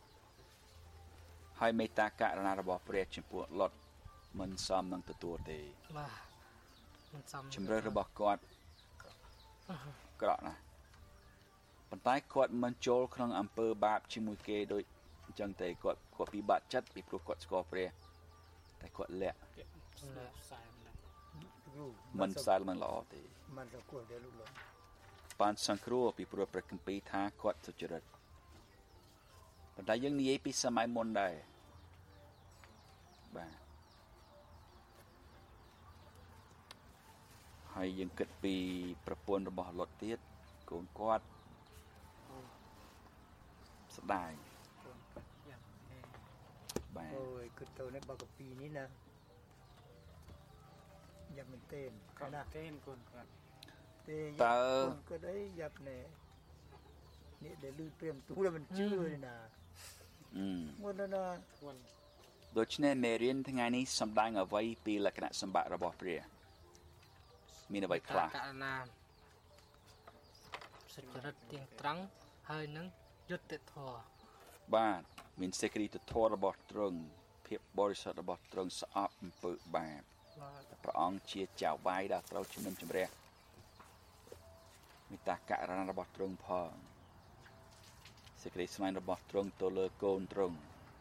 ហើយមេត្តាករុណារបស់ព្រះចំពោះលុតមិនសមនឹងទទួលទេបាទមិនសមជំរឿនរបស់គាត់ក្រក់ណាស់ប៉ុន្តែគាត់មិនចូលក្នុងអំពើបាបជាមួយគេដូចអញ្ចឹងទេគាត់ពិបាកចិត្តពីព្រោះគាត់ស្គាល់ព្រះតែគាត់លាក់មិនផ្សាយមិនល្អទេមិនសង្គ្រោះទេលោកលោកបានសង្គ្រោះពីព្រោះព្រះគម្ពីរថាគាត់សុចរិតប៉ុន្តែយើងនិយាយពីសម័យមុនដែរបាទហើយយើងគិតពីប្រពន្ធរបស់លុតទៀតកូនគាត់ស្ដាយបាទអូយគិតទៅនេះបើកពីនេះណាយ៉ាប់មែនទេណាទេកូនគាត់ទេតើគាត់អីយ៉ាប់ណែនេះដែលលឺព្រាមទូលមិនជឿទេណាមុនណាដូច្នេះមេរៀនថ្ងៃនេះសម្ដែងអ្វីពីលក្ខណៈសម្បត្តិរបស់ព្រះមានអ្វីខ្លះករណាសេចក្តីទៀងត្រង់ហើយនឹងយុត្តិធម៌បាទមានសេចក្តីធម៌របស់ទ្រង់ភាពបរិសុទ្ធរបស់ទ្រង់ស្អប់អំពើបាបព្រះអង្គជាចៅវាយដែលត្រូវជំនុំជម្រះមេត្តាករុណារបស់ទ្រង់ផងសេចក្តីស្វែងរបស់ទ្រង់ទៅលើកូនទ្រង់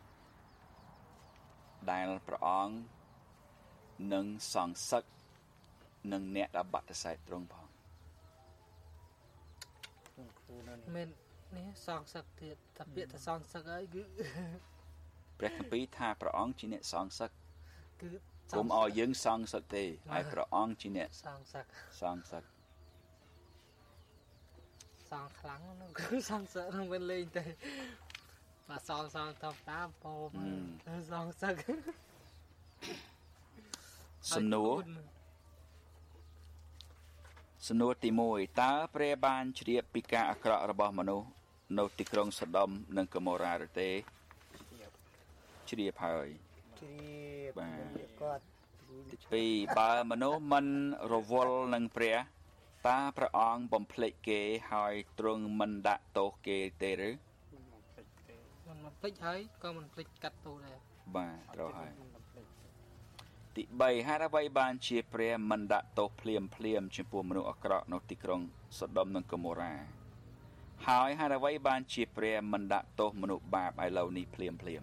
ដែលព្រះអង្គនឹងសងសឹកនឹងអ្នកដែលបាត់សែកទ្រង់ផងមែននេះសងសឹកទៀតតែពាក្យថាសងសឹកហើយគឺព្រះគម្ពីរថាព្រះអង្គជាអ្នកសងសឹកគឺគុំឲ្យយើងសងសឹកទេហើយព្រះអង្គជាអ្នកសងសឹកសងសឹកសងខ្លាំងនោះគឺសងសឹកនឹងមិនលេងទេបើសងតាមតាមពោសងសឹកសំណួរទី1តើព្រះបានជ្រាបពីការអាក្រក់របស់មនុស្សនៅទីក្រុងសូដុំនិងហ្គម៉ូរ៉ាឬទេជ្រាបហើយជ្រាបបាទនឹងគាត់ទី2បើមនុស្សមិនរវល់នឹងព្រះតើព្រះអង្គបំភ្លេចគេហើយទ្រង់មិនដាក់ទោសគេទេឬមិនភ្លេចហើយក៏មិនភ្លេចកាត់ទោសដែរបាទត្រូវហើយទី3ហេតុអ្វីបានជាព្រះមិនដាក់ទោសភ្លាមចំពោះមនុស្សអាក្រក់នៅទីក្រុងសូដុំនិងហ្គម៉ូរ៉ាហើយហេតុអ្វីបានជាព្រះមិនដាក់ទោសមនុស្សបាបឥឡូវនេះភ្លាមទុក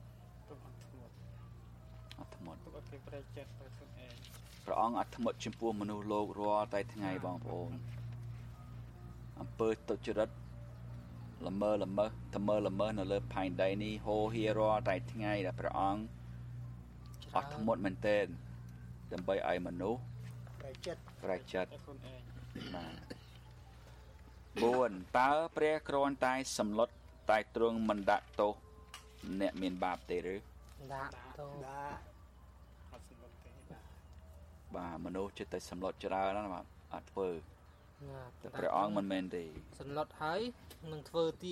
អត់ធ្មត់អត់ធ្មត់ទុកអត់គេប្រែចិត្តទៅខ្លួនឯងព្រះអង្គអត់ធ្មត់ចំពោះមនុស្សលោករាល់តែថ្ងៃបងប្អូនអំពើទុច្ចរិតល្មើល្មើសនៅលើផែនដីនេះហូរហៀរាល់តែថ្ងៃដែលព្រះអង្គអត់ធ្មត់មែនទែនដើម្បីឲ្យមនុស្សតែចិត្តប្រែចិត្តទៅខ្លួនឯងបាទ4តើព្រះគ្រាន់តែសម្លុតតែទ្រង់មិនដាក់ទោសអ្នកមានបាបទេឬដាក់ទោសដាក់អត់សម្បត្តិទេបាទមនុស្សចិត្តតែសម្លុតច្រើនណាស់បាទអត់ធ្វើណាតែព្រះអង្គមិនមែនទេសន្លត់ហើយនឹងធ្វើទៀត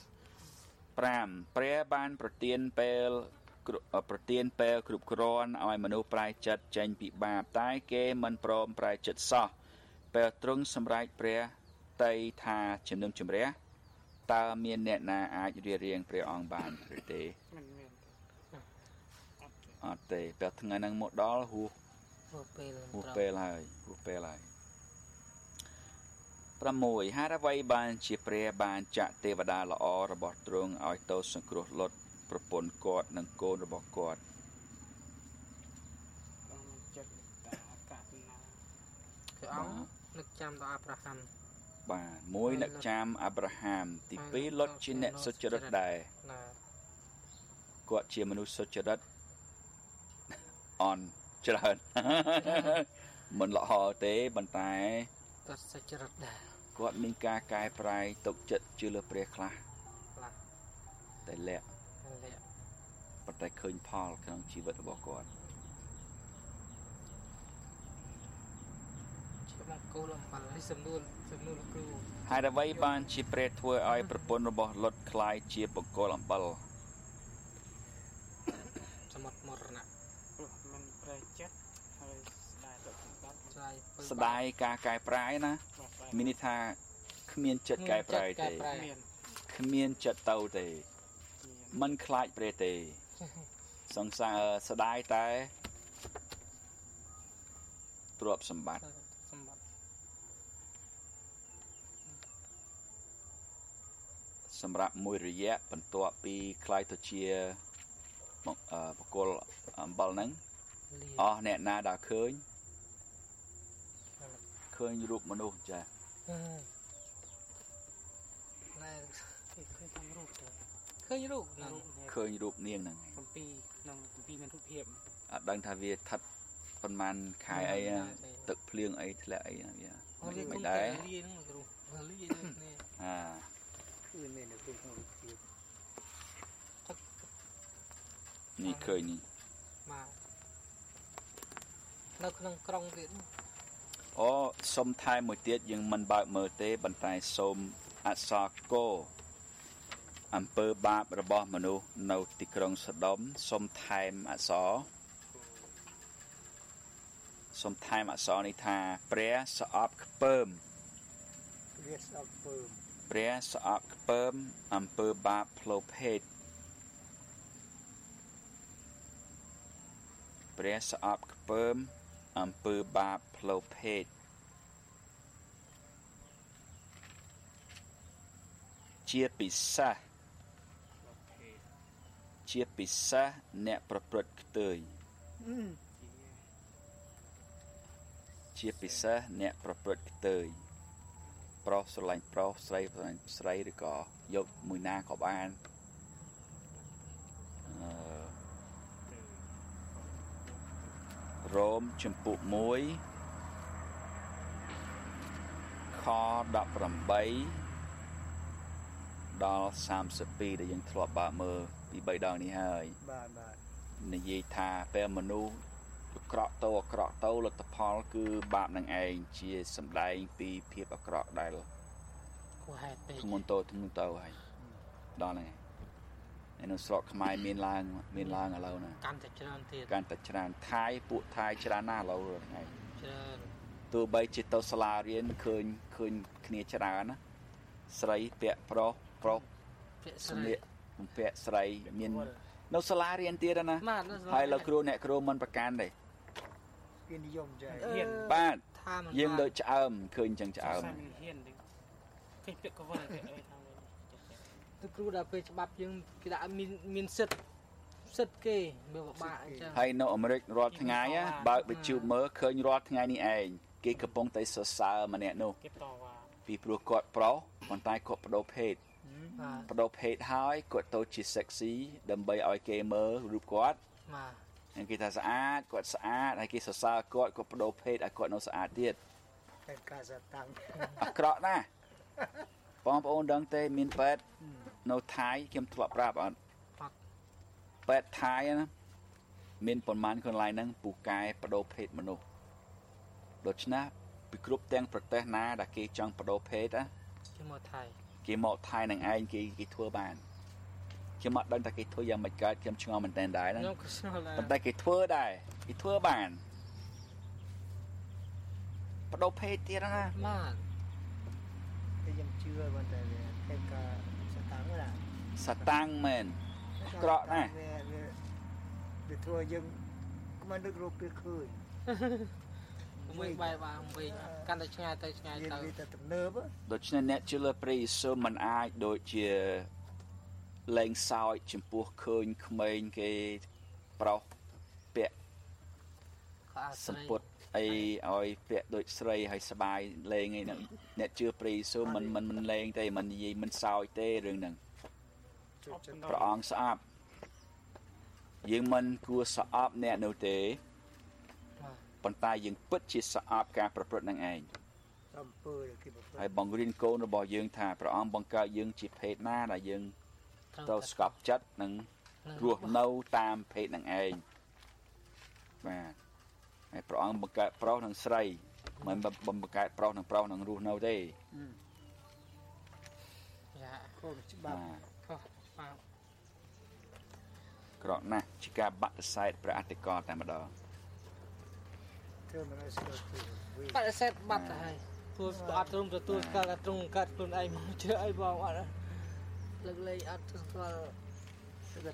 5ព្រះបានប្រទានពេលគ្រប់គ្រាន់ឲ្យមនុស្សប្រែចិត្តចេញពីបាបតែគេមិនព្រមប្រែចិត្តសោះពេលទ្រង់សម្រេចព្រះតីថាជំនុំជម្រះតើមានអ្នកណាអាចរៀបរៀងព្រះអង្គបានឬទេមិនមានទេអត់ទេអត់ទេពេលថ្ងៃហ្នឹងមកដល់ហួសពេលពេលហើយ6ហេតុអ្វីបានជាព្រះបានចាក់ទេវតាល្អរបស់ទ្រង់ឲ្យទៅសង្គ្រោះលុតប្រពន្ធគាត់និងកូនរបស់គាត់ដល់មិនចិត្តតាកណ្ណាព្រះអង្គនឹកចាំដល់អាប់រ៉ាហាំបាទមួយនឹកចាំអាប់រ៉ាហាំទី2លុតជាអ្នកសុចរិតដែរណាគាត់ជាមនុស្សសុចរិតអន់ច្រើន មិនល្អទេប៉ុន្តែគាត់សុចរិតដែរគាត់មានការកែប្រែទុកចិត្តជឿលើព្រះខ្លះខ្លះតែលាក់លាក់ប៉ុន្តែឃើញផលក្នុងជីវិតរបស់គាត់ជាមកគោលអំបិលនេះសំណួរលោកគ្រូហេតុអ្វីបានជាព្រះធ្វើឲ្យប្រពន្ធរបស់លុតคล้ายជាបង្គោលអំបិលសមុទ្រមរណៈព្រោះមិនប្រែចិត្តហើយស្ដាយទៅសម្បត្តិស្ដាយស្ដាយការកែប្រែណាបាទបែបមានន័យថាគ្មានចិត្តកែប្រែទេមានគ្មានចិត្តទៅទេមិនខ្លាចព្រះទេសង្សារស្ដាយតែទ្រព្យសម្បត្តិសម្បត្តិសម្រាប់មួយរយៈបន្ទាប់ពីខ្លាយទៅជាបង្គោលអំបិលហ្នឹងលាអស់អ្នកណាដែលឃើញរូបមនុស្សចា៎ណែគេឃើញតាមរូបទៅឃើញរូបណាឃើញរូបនាងហ្នឹងកំពីក្នុងកំពីមានរូបភាពអត់ដឹងថាវាស្ថិតប៉ុន្មានខែអីណាទឹកភ្លៀងអីធ្លាក់អីណាវាអូវាមិនគុំដែរតែលាហ្នឹងគ្រូលានេះអាគឺមាននៅក្នុងរូបភាពនេះឃើញនេះមកនៅក្នុងក្រុងទៀតអូសុំថែមមួយទៀតយើងមិនបើកមើលទេប៉ុន្តែសូមអក្សរកអំពើបាបរបស់មនុស្សនៅទីក្រុងសូដុំសូមថែមអក្សរនេះថាព្រះស្អប់ខ្ពើមវាស្អប់ពើមព្រះស្អប់ខ្ពើមអំពើបាបផ្លូវភេទព្រះស្អប់ខ្ពើមអំពើបាបផ្លូវភេទជាពិសេសអ្នកប្រព្រឹត្តខ្ទើយជាពិសេសអ្នកប្រព្រឹត្តខ្ទើយប្រុសស្រឡាញ់ប្រុសស្រីស្រឡាញ់ស្រីឬក៏យកមួយណាក៏បានរ៉ូមជំពូក1ខ18ដល់32ដែលយើងធ្លាប់បើកមើលពី3ដងនេះហើយបាទនិយាយថាពេលមនុស្សអាក្រក់ទៅលទ្ធផលគឺបាបនឹងឯងជាសម្ដែងពីភាពអាក្រក់ដែលគួរហេតុពេកធ្ងន់តូហើយដល់ហ្នឹងហើយនៅស្រុកខ្មែរមានឡើងឥឡូវណាកាន់តែច្រើនទៀតកាន់តែច្រើនថៃពួកថៃច្រើនណាស់ឥឡូវថ្ងៃច្រើនទោះបីជាទៅសាលារៀនឃើញគ្នាច្រើនណាស្រីពាក់ប្រុសសម្លៀកបំពាក់ស្រីមាននៅសាលារៀនទៀតណាហើយលោកគ្រូអ្នកគ្រូមិនប្រកាន់ទេគេនិយមចាបាទយើងដូចឆ្អើមឃើញចឹងឆ្អើមហ៊ានទេឃើញពាក់កវលគេអីថាទៅគ្រូដល់ពេលច្បាប់យើងគេដាក់មានសិទ្ធគេមើលពិបាកអញ្ចឹងហើយនៅអាមេរិករាល់ថ្ងៃបើកវិទ្យុមើលឃើញរាល់ថ្ងៃនេះឯងគេកំពុងតែសរសើរម្នាក់នោះគេតវ៉ាពីព្រោះគាត់ប្រុសប៉ុន្តែគាត់បដូរភេទហើយគាត់ទៅជា sexy ដើម្បីឲ្យគេមើលរូបគាត់ហើយគេថាស្អាតគាត់ស្អាតហើយគេសរសើរគាត់បដូរភេទឲ្យគាត់នៅស្អាតទៀតតែការសតាំងអាក្រក់ណាស់បងប្អូនដឹងទេមានពេទ្យនៅថៃខ្ញុំធ្លាប់ប្រាប់អត់ពេទ្យថៃណាមានប្រមាណកន្លែងហ្នឹងពូកែបដូរភេទមនុស្សដូច្នេះពីគ្រប់ទាំងប្រទេសណាដែលគេចង់បដូរភេទណាគេមកថៃនឹងឯងគេធ្វើបានខ្ញុំអត់ដឹងថាគេធ្វើយ៉ាងម៉េចកើតខ្ញុំឆ្ងល់មែនតើដែរណាប៉ុន្តែគេធ្វើដែរគេធ្វើបានបដូរភេទទៀតណាបាទខ្ញុំជឿប៉ុន្តែវាតែការសតាំងមែនក្រក់ណាស់វាធ្វើយើងក្មិននឹករកពេលឃើញមួយបែបវិញកាន់តែឆ្ងាយទៅវាតែទំនើបដូច្នេះអ្នកជឿលើព្រះយេស៊ូវមិនអាចដូចជាលែងសោចចំពោះឃើញក្មេងគេប្រុសពាក់សម្ពុតអីឲ្យពាក់ដូចស្រីហើយស្បាយលេងអីហ្នឹងអ្នកជឿព្រះយេស៊ូវមិនលេងទេមិននិយាយមិនសោចទេរឿងហ្នឹងព្រះអង្គស្អប់យើងមិនគួរស្អប់អ្នកនោះទេប៉ុន្តែយើងពិតជាស្អប់ការប្រព្រឹត្តនឹងឯងអំពើគេប្រព្រឹត្តហើយបង្រៀនកូនរបស់យើងថាព្រះអង្គបង្កើតយើងជាភេទណាដែលយើងត្រូវស្កប់ចិត្តនិងរស់នៅតាមភេទនឹងឯងបាទហើយព្រះអង្គបង្កើតប្រុសនិងស្រីមិនបង្កើតប្រុសនិងប្រុសនឹងរស់នៅទេយ៉ាខុសច្បាប់ខុសច្បាប់ក្រក់ណាស់ជាការបាក់សែតព្រះអធិការតែម្ដងធ្វើមិនឲ្យស្គាល់ខ្លួនបាក់សែតបាត់ទៅហើយធ្វើអត់ទទួលស្គាល់ថាទ្រង់កើតខ្លួនឯងមកជឿអីបងអត់លើកលែងអត់ស្គាល់